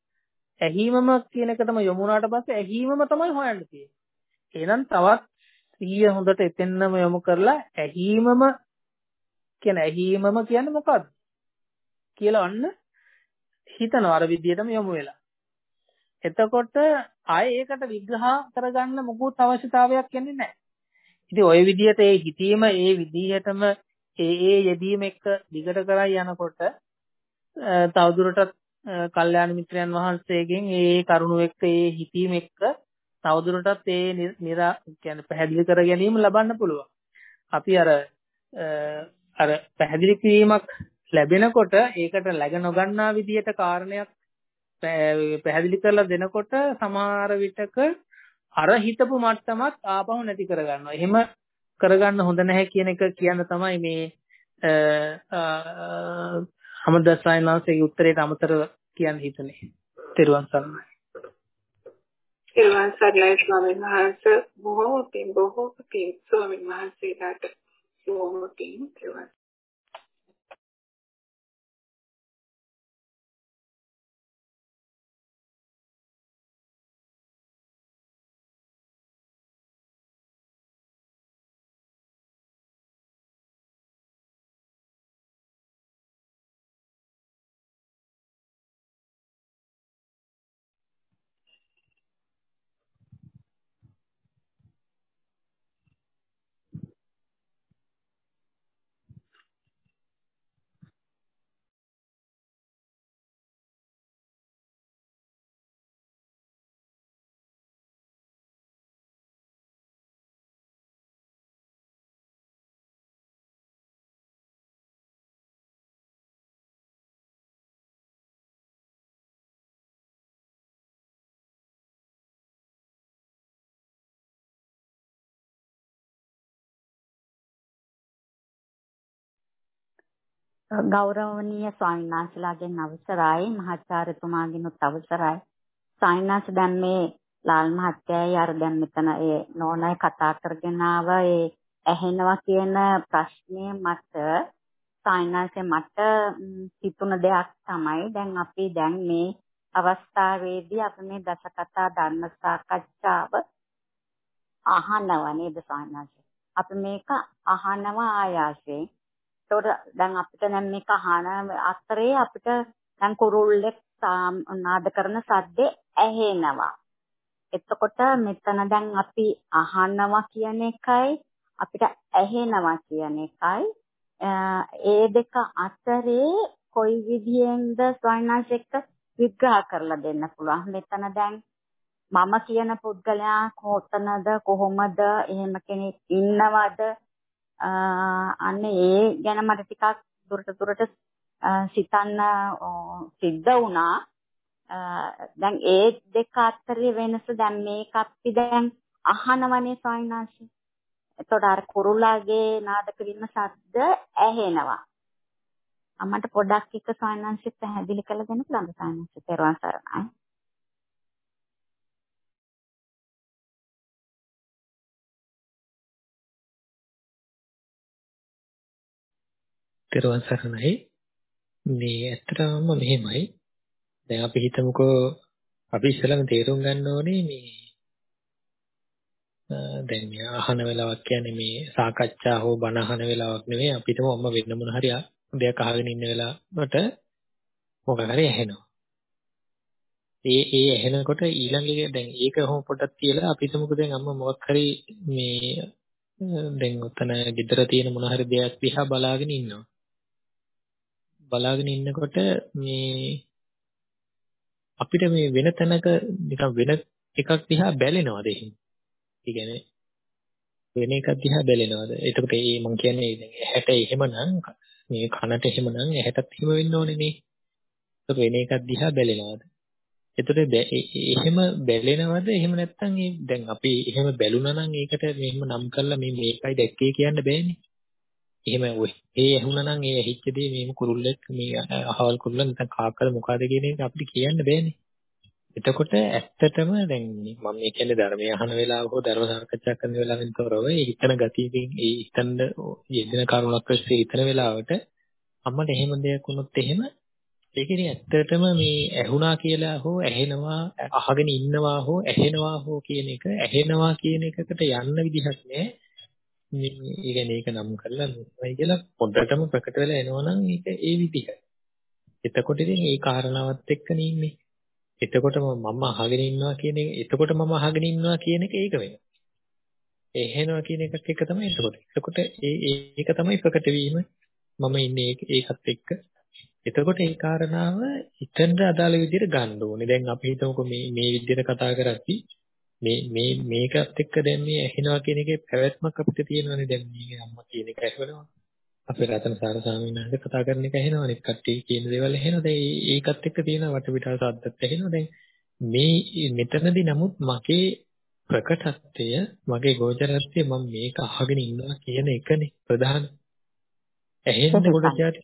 ඇහිමම කියන එකටම යොමු වුණාට පස්සේ ඇහිමම තමයි හොයන්න තියෙන්නේ. එහෙනම් තවත් සිහිය හොඳට එතෙන්නම යොමු කරලා ඇහිමම කියන ඇහිමම කියන්නේ මොකද්ද කියලා අන්න හිතනවා අර විදියටම යොමු වෙලා. එතකොට ආයේ ඒකට විග්‍රහ කරගන්න මොකුත් අවශ්‍යතාවයක් එන්නේ නැහැ. ඉතින් ওই විදියට ඒ හිතීම ඒ විදියටම ඒ ඒ යෙදීම එක්ක දිගට කරයි යනකොට තවදුරටත් කල්යාණ මිත්‍රයන් වහන්සේගෙන් ඒ කරුණු එක්ක ඒ හිතීම එක්ක තවදුරටත් ඒ නිරා කියන්නේ පැහැදිලි කර ගැනීම ලබන්න පුළුවන්. අපි අර අර පැහැදිලි කිරීමක් ලැබෙනකොට ඒකට läග නොගන්නා විදියට කාරණයක් පැහැදිලි කරලා දෙනකොට සමහර විටක අර හිතපු මට්ටමත් ආපහු නැති කරගන්නවා. එහෙම කරගන්න හොඳ නැහැ කියන එක කියන්න තමයි මේ අමදස්සයන්වන්සේගේ උත්තරයට අමතරව කියන්න හිතුනේ. තෙරුවන් සරණයි. තෙරුවන් සරණයි ස්වාමීන් වහන්සේ. බොහෝ පින් බොහෝ පින් ස්වාමීන් වහන්සේලාට බොහෝ පින් තෙරුවන්. ගෞරවනීය ස්වාමීන් වහන්සේලාගෙන් අවසරයි මහාචාර්යතුමාගෙන් අවසරයි ස්වාමීන් වහන්සේ දැන් මේ ලාල් මහත්තයයි අර දැන් මෙතන ඒ නෝනයි කතා කරගෙන ආව ඒ ඇහෙනවා කියන ප්‍රශ්නේ මත ස්වාමීන් වහන්සේ මට හිතුණ දෙයක් තමයි දැන් අපි දැන් මේ අවස්ථාවේදී අපි මේ දසකථා ධර්ම සාකච්ඡාව අහනවා නේද ස්වාමීන් වහන්සේ අපි මේක අහනවා ආයාසයෙන්. ඒතකොට දැන් අපිට දැන් මේක අහන අතරේ අපිට දැන් කුරුල්ලෙක් නාද කරන සද්දේ ඇහෙනවා. එතකොට මෙතන දැන් අපි අහනවා කියන එකයි අපිට ඇහෙනවා කියන එකයි ඒ දෙක අතරේ කොයි විදියෙන්ද ස්වයංනාශෙක්ක විග්‍රහ කරලා දෙන්න පුළුවන්. මෙතන දැන් මම කියන පුද්ගලයා කොතනද කොහොමද එහෙම කෙනෙක් ඉන්නවද අන්න ඒ ගැන මට ටිකක් දුරට දුරට සිතන්න සිද්ධ වුණා. දැන් ඒ දෙක අතරේ වෙනස දැන් මේක අපි දැන් අහනවනේ ස්වාමීන් වහන්සේ. එතකොට අර කුරුල්ලාගේ නාද පිළිම ශබ්ද ඇහෙනවා. අම්මට පොඩ්ඩක් එක ස්වාමීන් වහන්සේ පැහැදිලි කරලා දෙන්න පුළුවන්ද ස්වාමීන් වහන්සේ? තෙරුවන් සරණයි. තෙරුවන් සරණයි. මේ ඇත්තටම මෙහෙමයි. දැන් අපි හිතමුකෝ අපි ඉස්සෙල්ලාම තේරුම් ගන්න ඕනේ මේ දැන් මේ අහන වෙලාවක් කියන්නේ මේ සාකච්ඡා හෝ බණ අහන වෙලාවක් නෙවෙයි. අපිටම ඔම්ම වෙන මොන හරි දෙයක් අහගෙන ඉන්න වෙලාවට මොකක් හරි ඇහෙනවා. ඒ ඒ ඇහෙනකොට ඊළඟට දැන් ඒක කොහොම පොඩ්ඩක් තියලා අපි හිතමුකෝ දැන් අම්මා මොකක් හරි මේ දැන් උතන ගෙදර තියෙන මොන හරි දෙයක් දිහා බලාගෙන ඉන්නවා. බලාගෙන ඉන්නකොට මේ අපිට මේ වෙන තැනක නිකන් වෙන එකක් දිහා බැලෙනවද එහෙම? ඒ කියන්නේ වෙන එකක් දිහා බැලෙනවද? එතකොට ඒ මං කියන්නේ දැන් ඇහැට එහෙමනම් මේ කනට එහෙමනම් ඇහැටත් එහෙම වෙන්න ඕනේ නේ. ඒක වෙන එකක් දිහා බැලෙනවද? එතකොට එහෙම බැලෙනවද? එහෙම නැත්නම් ඒ දැන් අපි එහෙම බැලුනා නම් ඒකට මෙහෙම නම් කරලා මේ මේකයි දැක්කේ කියන්න බෑනේ. එහෙම ඔය ඒ ඇහුණා නම් ඒ ඇහිච්ච දේ මේම කුරුල්ලෙක් මේ අහවල් කුරුල්ලා නැත්නම් කාක්කද මොකද කියන එක අපිට කියන්න බෑනේ. එතකොට ඇත්තටම දැන් මම මේ කියන්නේ ධර්මය අහන වෙලාව හෝ ධර්ම සාකච්ඡා කරන වෙලාවෙන් තොරව ඒ හිතන ගතියකින් ඒ හිතන යෙදෙන කරුණක් ඔස්සේ හිතන වෙලාවට අම්මට එහෙම දෙයක් වුණොත් එහෙම ඒ කියන්නේ ඇත්තටම මේ ඇහුණා කියලා හෝ ඇහෙනවා අහගෙන ඉන්නවා හෝ ඇහෙනවා හෝ කියන එක ඇහෙනවා කියන එකකට යන්න විදිහක් නෑ. මේ ඒ කියන්නේ ඒක නම් කරලා මොකයි කියලා පොඩ්ඩටම ප්‍රකට වෙලා එනවනම් ඒක ඒ විදිහයි. එතකොට ඉතින් ඒ කාරණාවත් එක්කනේ ඉන්නේ. එතකොට මම අහගෙන ඉන්නවා කියන එක එතකොට මම අහගෙන ඉන්නවා කියන එක ඒක වෙනවා. එහෙනවා කියන එකත් එක තමයි එතකොට. එතකොට ඒ ඒක තමයි ප්‍රකට වීම මම ඉන්නේ ඒකත් එක්ක. එතකොට ඒ කාරණාව හිතෙන්ද අදාළ විදිහට ගන්න ඕනේ. දැන් අපි හිතමුකෝ මේ මේ විදිහට කතා කරද්දී මේ මේ මේකත් එක්ක දැන් මේ ඇහෙනවා කියන එකේ පැවැත්මක් අපිට තියෙනවානේ. දැන් මේ අම්මා කියන එක ඇහෙනවා. අපේ රතන සාර ස්වාමීන් වහන්සේ කතා කරන එක ඇහෙනවා. අනිත් කට්ටිය කියන දේවල් ඇහෙනවා. දැන් ඒකත් එක්ක තියෙන වටපිටාව සද්දත් ඇහෙනවා. දැන් මේ මෙතනදී නමුත් මගේ ප්‍රකටත්වය මගේ ගෝචරත්වය මම මේක අහගෙන ඉන්නවා කියන එකනේ ප්‍රධාන. ඇහෙන්න ගොඩක් જાති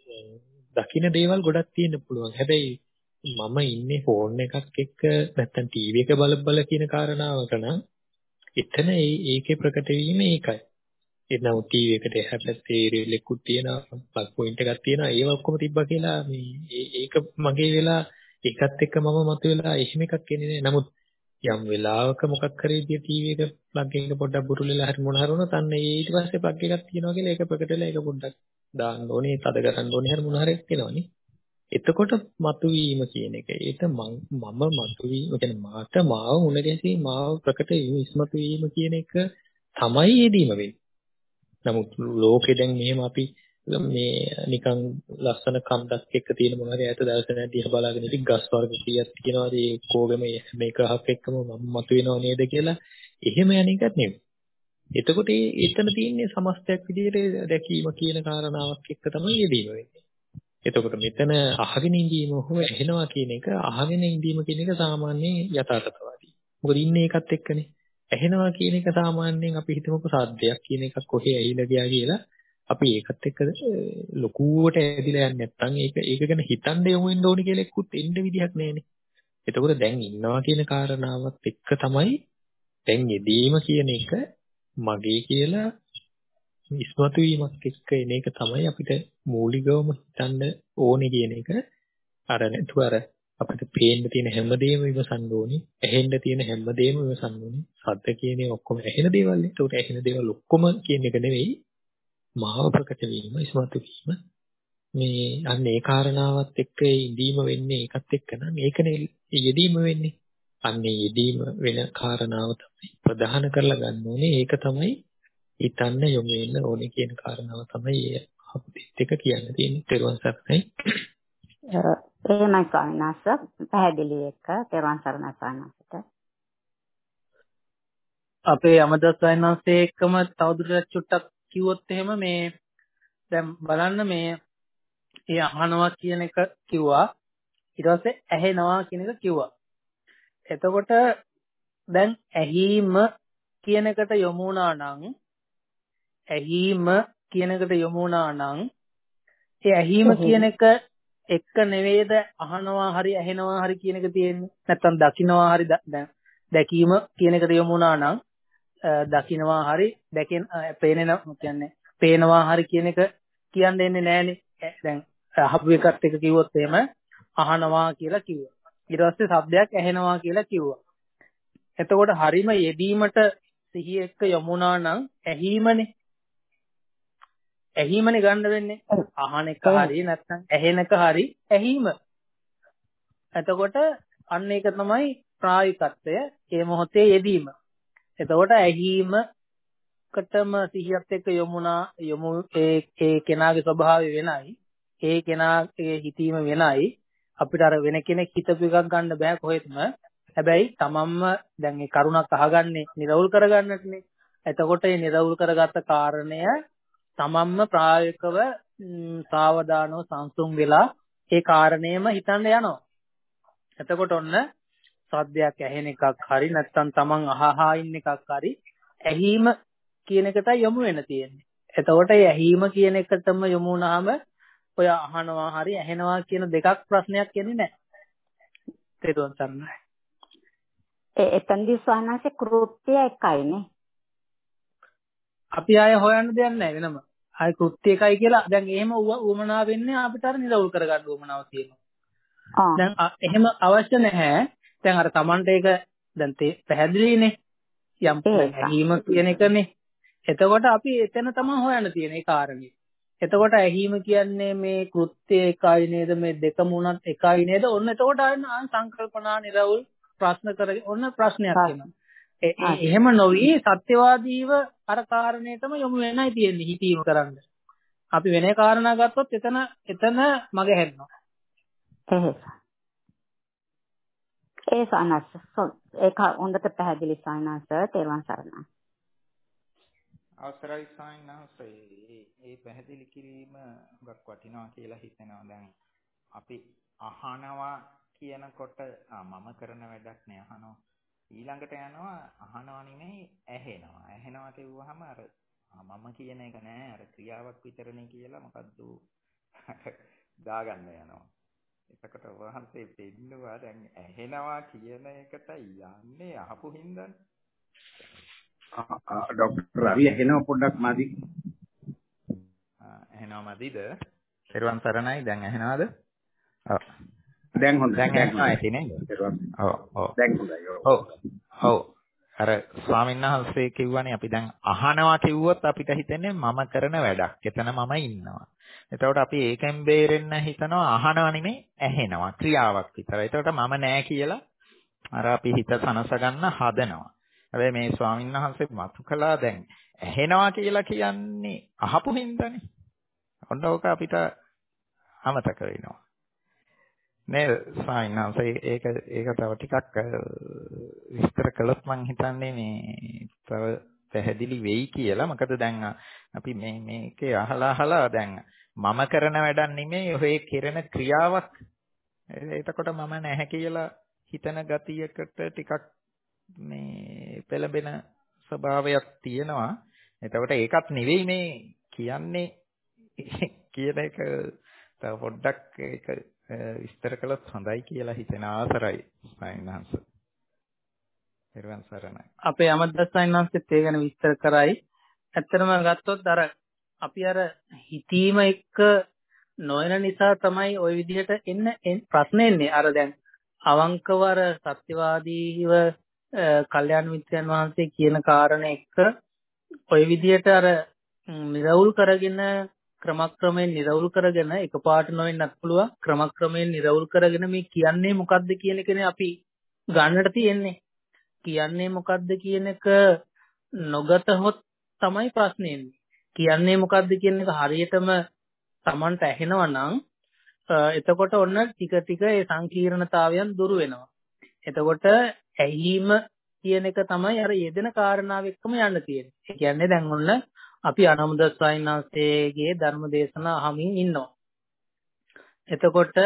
දකින්න දේවල් ගොඩක් තියෙන්න පුළුවන්. හැබැයි මම ඉන්නේ ෆෝන් එකක් එක්ක නැත්තම් ටීවී එක බල බල කියන කාරණාවක නම් එතන ඒකේ ප්‍රකට වීම ඒකයි. එතන ටීවී එකට හැපැත්තේ රිලෙකුත් තියෙනවා, ප්ලග් පොයින්ට් එකක් තියෙනවා. ඒව ඔක්කොම තිබ්බා කියලා මේ ඒක මගේ වෙලා ඒකත් එක්ක මම මතුවෙලා එහෙම එකක් එන්නේ නැහැ. නමුත් යම් වෙලාවක මොකක් හරි ඉතින් ටීවී එක ප්ලග් එක පොඩ්ඩක් බුරුලලා හරි මොන හරි වුණොත් අන්න ඊට පස්සේ ප්ලග් එකක් තියෙනවා කියලා ඒක ප්‍රකට වෙලා ඒක පොඩ්ඩක් දාන්න ඕනේ, තද කරන්න ඕනේ හරි මොන හරි වෙනවනේ. එතකොට මතුවීම කියන එක. ඒක මම මතුවීම කියන්නේ මාත මාව මුණ ගැසී මාව ප්‍රකට වීම ඉස්මතු වීම කියන එක තමයි යෙදීම වෙන්නේ. නමුත් ලෝකේ දැන් මෙහෙම අපි මේ නිකන් ලස්සන කන්දක් එක්ක තියෙන මොන හරි ඈත දර්ශනයක් දිහා බලාගෙන ඉති ගස් වර්ග කීයක් තියෙනවාද ඒ කෝගෙම මේක අහක් එක්කම මම මතුවෙනව නේද කියලා එහෙම යන එකක් නෙමෙයි. එතකොට ඒ එතන තියෙන්නේ සමස්තයක් විදිහට දැකීම කියන කාරණාවක් එක්ක තමයි යෙදීම වෙන්නේ. එතකොට මෙතන අහගෙන ඉඳීම හෝ ඇහෙනවා කියන එක අහගෙන ඉඳීම කියන එක සාමාන්‍යයෙන් යථාර්ථවාදී. මොකද ඉන්නේ ඒකත් එක්කනේ. ඇහෙනවා කියන එක සාමාන්‍යයෙන් අපි හිතමුකෝ සාද්දයක් කියන එකක් කොහේ ඇහිලා ගියා කියලා අපි ඒකත් එක්ක ලොකුවට ඇදිලා යන්නේ නැත්නම් ඒක ඒක ගැන හිතන්න යමු වෙන්න ඕනේ කියලා එක්කුත් එන්න විදිහක් නැහැනේ. එතකොට දැන් ඉන්නවා කියන කාරණාවත් එක්ක තමයි දැන් යෙදීම කියන එක මගේ කියලා ඉස්මතු වීමක් එක්ක එන එක තමයි අපිට මූලිකවම හිතන්න ඕනේ කියන එක. අර නේතු අර අපිට පේන්න තියෙන හැමදේම විමසන්න ඕනේ. ඇහෙන්න තියෙන හැමදේම විමසන්න ඕනේ. ශබ්ද කියන්නේ ඔක්කොම ඇහෙන දේවල් නේ. ඒකට ඇහෙන දේවල් ඔක්කොම කියන එක නෙවෙයි. මාව ප්‍රකට වීම, ඉස්මතු වීම. මේ අන්න ඒ කාරණාවත් එක්ක ඉඳීම වෙන්නේ ඒකත් එක්ක නම් ඒකනේ යෙදීම වෙන්නේ. අන්න යෙදීම වෙන කාරණාව තමයි ප්‍රධාන කරලා ගන්න ඕනේ. ඒක තමයි හිතන්න යොමු වෙන්න ඕනේ කියන කාරණාව තමයි අපිට එක කියන්න තියෙන්නේ. තෙරුවන් සරණයි. එහෙමයි ස්වාමීන් වහන්සේ පැහැදිලි එක තෙරුවන් සරණයි ස්වාමීන් වහන්සේට. අපේ අමදස් ස්වාමීන් වහන්සේ එක්කම තවදුරටත් චුට්ටක් කිව්වොත් එහෙම මේ දැන් බලන්න මේ ඒ අහනවා කියන එක කිව්වා. ඊට පස්සේ ඇහෙනවා කියන එක කිව්වා. එතකොට දැන් ඇහිම කියන එකට යොමු වුණා නම් ඇහිම කියන එකට යොමු වුණා නම් ඒ ඇහිම කියන එක එක නෙවෙයිද අහනවා හරි ඇහෙනවා හරි කියන එක තියෙන්නේ. නැත්තම් දකින්නවා හරි දැන් දැකීම කියන එකට යොමු වුණා නම් දකින්නවා හරි දැකෙන පේනන කියන්නේ පේනවා හරි කියන එක කියන්න දෙන්නේ නැහනේ. දැන් අහපු එකත් එක කිව්වොත් එහෙම අහනවා කියලා කිව්වා. ඊට පස්සේ ශබ්දයක් ඇහෙනවා කියලා කිව්වා. එතකොට හරිම යෙදීමට සිහිය එක්ක යමුනා නම් ඇහිමනේ. ඇහිමනේ ගන්න වෙන්නේ. අහන එක හරි නැත්නම් ඇහෙන එක හරි ඇහිම. එතකොට අන්න ඒක තමයි ප්‍රායෝගිකත්වය. ඒ මොහොතේ යෙදීම. එතකොට ඇහිමකටම සිහියත් එක්ක යමුනා යමු ඒ ඒ කෙනාගේ ස්වභාවය වෙනයි. ඒ කෙනාගේ හිතීම වෙනයි. අපිට අර වෙන කෙනෙක් හිතපු එකක් ගන්න බෑ කොහෙත්ම. හැබැයි තමන්ම දැන් ඒ කරුණක් අහගන්නේ නිරවුල් කරගන්නටනේ. එතකොට මේ නිරවුල් කරගත්ත කාරණය තමන්ම ප්‍රායෝගිකව සාවධානව සංසුන් වෙලා ඒ කාරණේම හිතන්න යනවා. එතකොට ඔන්න සද්දයක් ඇහෙන එකක් හරි නැත්නම් තමන් අහහා ඉන්න එකක් හරි ඇහිම කියන එකට යොමු වෙන්න තියෙන්නේ. එතකොට මේ ඇහිම කියන එකටම යොමු වුණාම ඔය අහනවා හරි ඇහෙනවා කියන දෙකක් ප්‍රශ්නයක් එන්නේ නැහැ. තේරුම් ගන්න. ඒ එතනදී සවනාසේ කෘත්‍ය එකයිනේ. අපි ආය හොයන්න දෙයක් නැහැ වෙනම. ආය කෘත්‍ය එකයි කියලා දැන් එහෙම උවමනා වෙන්නේ අපිට අර නිරවුල් කරගන්න උවමනාව තියෙනවා. දැන් එහෙම අවශ්‍ය නැහැ. දැන් අර Tamanට ඒක දැන් පැහැදිලිනේ. යම් ඇහිම කියන එකනේ. එතකොට අපි එතන තමයි හොයන්න තියෙන ඒ කාරණේ. එතකොට ඇහිම කියන්නේ මේ කෘත්‍ය එකයි නේද මේ දෙකම උනත් එකයි නේද? ඔන්න එතකොට ආන සංකල්පනා නිරවුල් ප්‍රශ්න කරගෙන ඔන්න ප්‍රශ්නයක් එනවා. එහෙම නොවි සත්‍යවාදීව අර කාරණේටම යොමු වෙන්නයි තියෙන්නේ හිතීම කරන්න. අපි වෙන කාරණා ගත්තොත් එතන එතන මග හැරෙනවා. එහෙස. ඒ සනස් ඒක හොඳට පැහැදිලි සනස් තේරුවන් සරණයි. අවසරයි සනස් ඒ පැහැදිලි කිරීම ගොඩක් වටිනවා කියලා හිතෙනවා. දැන් අපි අහනවා කියනකොට මම කරන වැඩක් නේ අහනවා. ඊළඟට යනවා අහනවා නෙමෙයි ඇහෙනවා. ඇහෙනවා කියුවාම අර මම කියන එක නෑ අර ක්‍රියාවක් විතරනේ කියලා මොකද්ද දාගන්න යනවා. එතකොට වහන්සේ පෙන්නවා දැන් ඇහෙනවා කියන එකට යන්නේ අහපු හින්දානේ. ડોક્ટર රවි ඇහෙනවා පොඩ්ඩක් මදි. ඇහෙනවා මදිද? පෙරවන් සරණයි දැන් ඇහෙනවද? ඔව්. දැන් හොඳයි. දැන් ඇහෙනවා ඇති නේද? ඔව් ඔව්. දැන් හොඳයි. ඔව්. ඔව්. අර ස්වාමීන් වහන්සේ කිව්වනේ අපි දැන් අහනවා කිව්වොත් අපිට හිතෙන්නේ මම කරන වැඩක්. එතන මම ඉන්නවා. එතකොට අපි ඒකෙන් බේරෙන්න හිතනවා අහනවා නෙමෙයි ඇහෙනවා ක්‍රියාවක් විතරයි. එතකොට මම නෑ කියලා අර අපි හිත සනස ගන්න හදනවා. හැබැයි මේ ස්වාමීන් වහන්සේ මතු කළා දැන් ඇහෙනවා කියලා කියන්නේ අහපු හින්දානේ. ඔන්න ඕක අපිට අමතක වෙනවා. නේද ස්වාමීන් වහන්සේ ඒක ඒක තව ටිකක් විස්තර කළොත් මං හිතන්නේ මේ තව පැහැදිලි වෙයි කියලා. මොකද දැන් අපි මේ මේකේ අහලා අහලා දැන් මම කරන වැඩක් නෙමෙයි ඔය කෙරෙන ක්‍රියාවක්. එතකොට මම නැහැ කියලා හිතන ගතියකට ටිකක් මේ පෙළඹෙන ස්වභාවයක් තියෙනවා. එතකොට ඒකත් නෙවෙයි මේ කියන්නේ කියන එක තව පොඩ්ඩක් ඒක විස්තර කළොත් හොඳයි කියලා හිතෙන ආසරයි සයින්හන්ස්. පෙරවන් සරණයි. අපේ අමද්දස් සයින්හන්ස්ත් ඒ ගැන විස්තර කරයි. ඇත්තටම ගත්තොත් අර අපි අර හිතීම එක්ක නොයන නිසා තමයි ওই විදිහට එන්න ප්‍රශ්න එන්නේ. අර දැන් අවංකව අර සත්‍යවාදීව කල්යාණ මිත්‍රයන් වහන්සේ කියන කාරණේ එක්ක ওই විදිහට අර නිරවුල් කරගෙන ක්‍රමක්‍රමයෙන් නිරවුල් කරගෙන එකපාරට නොවෙන්නත් පුළුවන්. ක්‍රමක්‍රමයෙන් නිරවුල් කරගෙන මේ කියන්නේ මොකද්ද කියන එකනේ අපි ගන්නට තියෙන්නේ. කියන්නේ මොකද්ද කියන එක නොගතහොත් තමයි ප්‍රශ්නේ එන්නේ. කියන්නේ මොකද්ද කියන එක හරියටම Tamanට ඇහෙනවා නම් එතකොට ඔන්න ටික ටික ඒ සංකීර්ණතාවයන් දුරු වෙනවා. එතකොට ඇහිම කියන එක තමයි අර යෙදෙන කාරණාව එක්කම යන්න තියෙන්නේ. ඒ කියන්නේ දැන් ඔන්න අපි අනමුද ස්වාමීන් වහන්සේගේ ධර්ම දේශනා අහමින් ඉන්නවා. එතකොට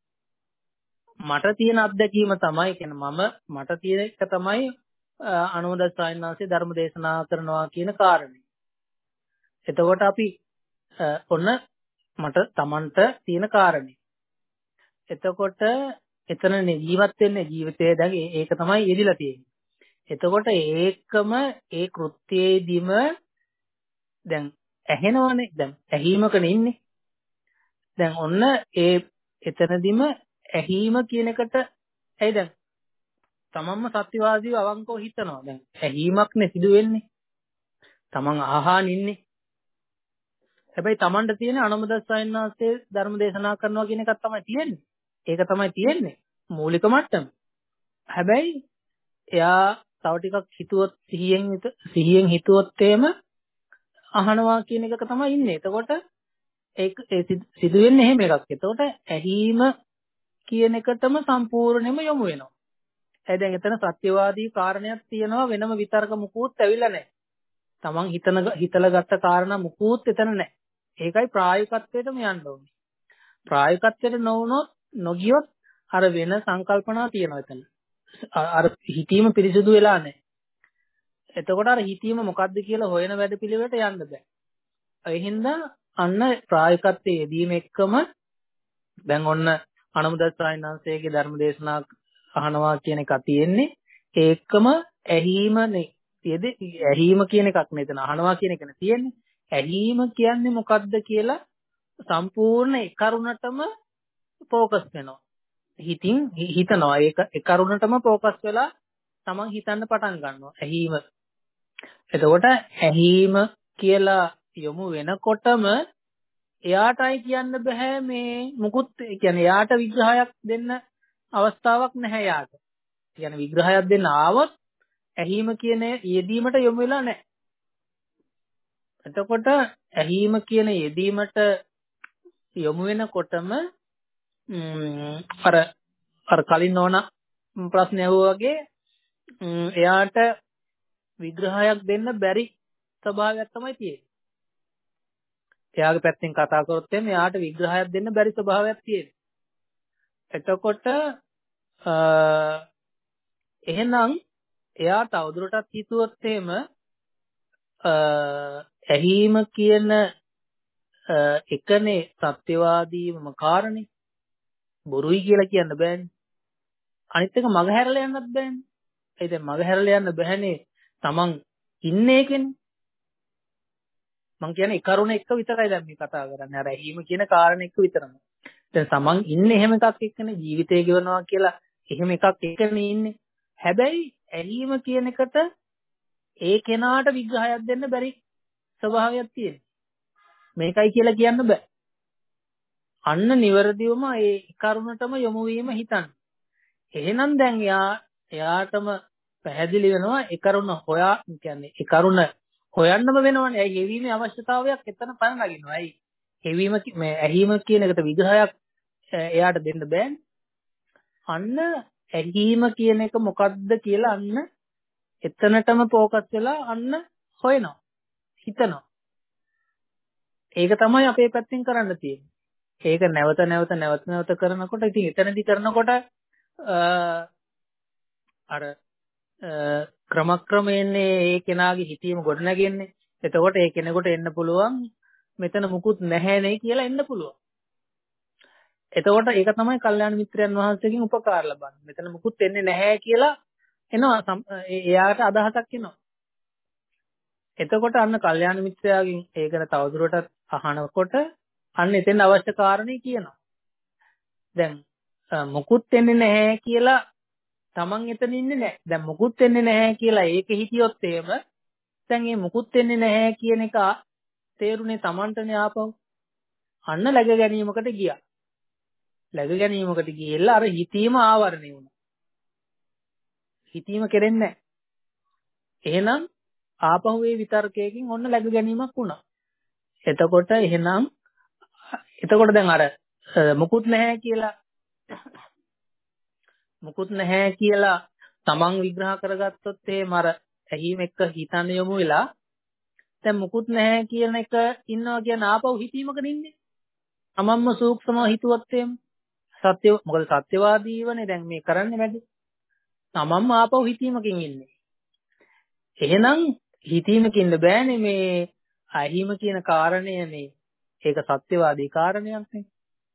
මට තියෙන අත්දැකීම තමයි කියන මම මට තියෙන එක තමයි අනමුද ස්වාමීන් වහන්සේ ධර්ම දේශනා කරනවා කියන කාරණේ. එතකොට අපි ඔන්න මට Tamanට තියෙන කාරණේ. එතකොට එතන ජීවත් වෙන්නේ ජීවිතයේ දැන් ඒක තමයි යෙදිලා තියෙන්නේ. එතකොට ඒකම ඒ කෘත්‍යයේදීම දැන් ඇහෙනවනේ දැන් ඇහිමකනේ ඉන්නේ. දැන් ඔන්න ඒ එතනදිම ඇහිම කියන එකට ඇයි දැන් තමන්ම සත්‍යවාදීව අවංකව හිතනවා. දැන් ඇහිමක්නේ සිදු වෙන්නේ. තමන් අහහන් ඉන්නේ. හැබැයි තමන්ට තියෙන අනුමදස් ස්වාමීන් වහන්සේ ධර්ම දේශනා කරනවා කියන එකක් තමයි තියෙන්නේ. ඒක තමයි තියෙන්නේ මූලික මට්ටම. හැබැයි එයා තව ටිකක් හිතුවොත් සිහියෙන් සිහියෙන් හිතුවොත් එහෙම අහනවා කියන එක තමයි ඉන්නේ. එතකොට ඒක සිදු වෙන්නේ එහෙම එකක්. එතකොට ඇහිම කියන එකටම සම්පූර්ණයෙන්ම යොමු වෙනවා. ඒ දැන් එතන සත්‍යවාදී කාරණයක් තියෙනවා වෙනම විතර්ක මුකුත් ඇවිල්ලා නැහැ. තමන් හිතන හිතලා ගත්ත කාරණා මුකුත් එතන නැහැ. ඒකයි ප්‍රායෝගිකත්වයටම යන්න ඕනේ. ප්‍රායෝගිකත්වයට නොවුනොත් නොගියොත් අර වෙන සංකල්පනා තියෙනවා එතන. අර හිතීම පිරිසුදු වෙලා නැහැ. එතකොට අර හිතීම මොකද්ද කියලා හොයන වැඩ පිළිවෙලට යන්න බෑ. ඒ හින්දා අන්න ප්‍රායෝගිකත්වයේ යෙදීම එක්කම දැන් ඔන්න අනුමුදස් ස්වාමීන් වහන්සේගේ ධර්ම දේශනා අහනවා කියන එක තියෙන්නේ ඒකම ඇහිමනේ. ඇහිම කියන එකක් නේද අහනවා කියන එක නේ තියෙන්නේ. ඇහිම කියන්නේ මොකද්ද කියලා සම්පූර්ණ ඒ කරුණටම ફોકસ වෙනවා. හිතින් හිතනවා ඒක ඒ කරුණටම ફોકસ වෙලා තමන් හිතන්න පටන් ගන්නවා. ඇහිම. එතකොට ඇහිම කියලා යොමු වෙනකොටම එයාටයි කියන්න බෑ මේ මුකුත් කියන්නේ එයාට විග්‍රහයක් දෙන්න අවස්ථාවක් නැහැ යාට. කියන්නේ විග්‍රහයක් දෙන්න ආවොත් ඇහිම කියන යෙදීමට යොමු වෙලා නැහැ. එතකොට ඇහිම කියන යෙදීමට යොමු වෙනකොටම අර අර කලින් ඕන ප්‍රශ්න ඇහුවා වගේ එයාට විග්‍රහයක් දෙන්න බැරි ස්වභාවයක් තමයි තියෙන්නේ. එයාගේ පැත්තෙන් කතා කරොත් එimhe එයාට විග්‍රහයක් දෙන්න බැරි ස්වභාවයක් තියෙනවා. එතකොට එහෙනම් එයා තවදුරටත් හිතුවොත් එහෙම ඇහිම කියන එකනේ සත්‍යවාදීවම කාරණේ. බොරුයි කියලා කියන්න බෑනේ. අනිත් එක මග හැරලා යන්නත් බෑනේ. ඒ දැන් මග හැරලා යන්න බෑනේ. තමන් ඉන්නේ එකනේ. මං කියන්නේ ඒ කරුණ එක විතරයි දැන් මේ කතා කරන්නේ. අර ඇහිම කියන කාරණේ එක විතරම. දැන් තමන් ඉන්නේ එහෙම එකක් එක්කනේ ජීවිතය ගෙවනවා කියලා එහෙම එකක් එක්කනේ ඉන්නේ. හැබැයි ඇහිම කියන එකට ඒ කෙනාට විග්‍රහයක් දෙන්න බැරි ස්වභාවයක් තියෙනවා. මේකයි කියලා කියන්න බෑ. අන්න නිවැරදිවම ඒ කරුණටම යොමු වීම හිතන්න. එහෙනම් දැන් යා එයාටම පැහැදිලි වෙනවා ඒ කරුණ හොයා කියන්නේ ඒ කරුණ හොයන්නම වෙනවනේ. ඇයි හෙවීමේ අවශ්‍යතාවයක් එතන පන නගිනවා. ඇයි හෙවීම මේ ඇහිම කියන එකට විග්‍රහයක් එයාට දෙන්න බෑනේ. අන්න ඇහිම කියන එක මොකක්ද කියලා අන්න එතනටම ફોકસ වෙලා අන්න හොයනවා. හිතනවා. ඒක තමයි අපේ පැත්තෙන් කරන්න තියෙන්නේ. ඒක නැවත නැවත නැවත නැවත කරනකොට ඉතින් එතනදි කරනකොට අර ක්‍රමක්‍රමයෙන් ඒ කෙනාගේ හිතීම ගොඩනගෙන්නේ. එතකොට ඒ කෙනෙකුට එන්න පුළුවන් මෙතන මුකුත් නැහැ නේ කියලා එන්න පුළුවන්. එතකොට ඒක තමයි කල්යාණ මිත්‍රයන් වහන්සේගෙන් උපකාර ලබන්නේ. මෙතන මුකුත් එන්නේ නැහැ කියලා එනවා. එයාට අදහසක් එනවා. එතකොට අන්න කල්යාණ මිත්‍රයාගෙන් ඒකන තවදුරටත් අහනකොට අන්න එතෙන් අවශ්‍ය කාරණේ කියනවා. දැන් මුකුත් එන්නේ නැහැ කියලා තමන් එතන ඉන්නේ නැහැ. දැන් මුකුත් එන්නේ නැහැ කියලා ඒකෙ හිටියොත් එහෙම දැන් මේ මුකුත් එන්නේ නැහැ කියන එක තේරුනේ තමන්ටනේ ආපහු. අන්න läග ගැනීමකට ගියා. läග ගැනීමකට ගිහිල්ලා අර හිතීම ආවරණය වුණා. හිතීම කෙරෙන්නේ නැහැ. එහෙනම් ආපහු ඒ විතර්කයකින් ඔන්න läග ගැනීමක් වුණා. එතකොට එහෙනම් එතකොට දැන් අර මුකුත් නැහැ කියලා මුකුත් නැහැ කියලා තමන් විග්‍රහ කරගත්තොත් එහෙම අර ඇහිම එක්ක හිතන්න යොමු වෙලා දැන් මුකුත් නැහැ කියන එක ඉන්නවා කියන ආපහු හිතීමකද ඉන්නේ. තමන්ම සූක්ෂමව හිතුවත් එහෙම සත්‍ය මොකද සත්‍යවාදීවනේ දැන් මේ කරන්නේ වැඩි. තමන්ම ආපහු හිතීමකින් ඉන්නේ. එහෙනම් හිතීමකින් ඉන්න බෑනේ මේ අහිම කියන කාරණය මේ ඒක සත්‍යවාදී කාරණයක් නේ.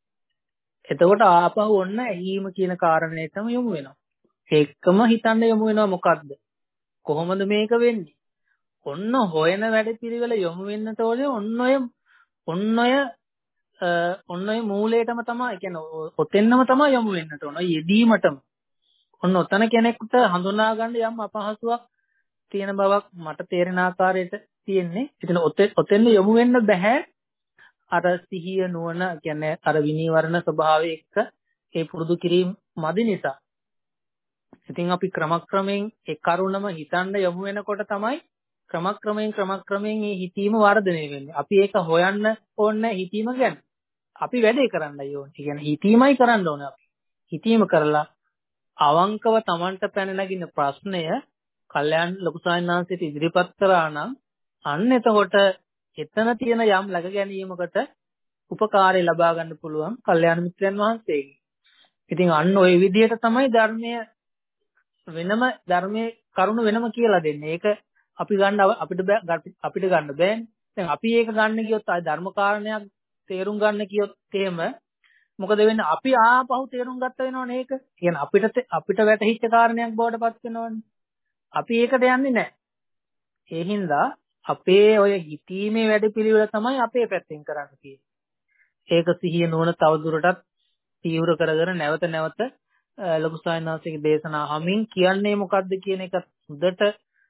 එතකොට ආපහු ඔන්න ඇහිම කියන කාරණේටම යොමු වෙනවා. ඒකම හිතන්න යොමු වෙනවා මොකද්ද? කොහොමද මේක වෙන්නේ? ඔන්න හොයන වැඩපිළිවෙල යොමු වෙන්නට ඕනේ ඔන්න ඔය ඔන්න ඔය ඔන්න ඔය මූලයටම තමයි, ඒ කියන්නේ ඔතෙන්නම තමයි යොමු වෙන්නට ඕන. යෙදීමටම. ඔන්න ඔතන කෙනෙකුට හඳුනා ගන්න යම් අපහසුාවක් තියෙන බවක් මට තේරෙන ආකාරයට තියෙන්නේ. ඉතින් ඔතෙන් යොමු වෙන්න බෑ. අර සිහිය නුවණ කියන්නේ අර විනීවරණ ස්වභාවය එක්ක ඒ පුරුදු කිරීම මදි නිසා. ඉතින් අපි ක්‍රමක්‍රමයෙන් ඒ කරුණම හිතන්න යොමු වෙනකොට තමයි ක්‍රමක්‍රමයෙන් ක්‍රමක්‍රමයෙන් මේ හිතීම වර්ධනය වෙන්නේ. අපි ඒක හොයන්න ඕනේ හිතීම ගැන. අපි වැඩේ කරන්නයි ඕනේ. ඒ කියන්නේ හිතීමයි කරන්න ඕනේ අපි. හිතීම කරලා අවංකව Tamanට පැන නැගින ප්‍රශ්නය කල්යාණ ලොකු සායනාංශයට ඉදිරිපත් කරා නම් අන්න එතකොට එතන තියෙන යම් ළඟ ගැනීමකට උපකාරය ලබා ගන්න පුළුවන් කල්යාණ මිත්‍රයන් වහන්සේගෙන්. ඉතින් අන්න ওই විදිහට තමයි ධර්මය වෙනම ධර්මයේ කරුණ වෙනම කියලා දෙන්නේ. ඒක අපි ගන්න අපිට අපිට ගන්න බෑනේ. දැන් අපි ඒක ගන්න ගියොත් ආ ධර්ම කාරණයක් තේරුම් ගන්න කියොත් එහෙම මොකද වෙන්නේ? අපි ආපහු තේරුම් ගත්ත වෙනවනේ ඒක. කියන්නේ අපිට අපිට වැටහිච්ච කාරණයක් බවට පත් වෙනවනේ. අපි ඒකට යන්නේ නැහැ. ඒ හින්දා අපේ ඔය හිතීමේ වැඩපිළිවෙල තමයි අපේ පැත්තෙන් කරන්න තියෙන්නේ. ඒක සිහිය නුවණ තවදුරටත් තීව්‍ර කරගෙන නැවත නැවත ලොකු සායනාසිකේ දේශනා අහමින් කියන්නේ මොකද්ද කියන එක හොඳට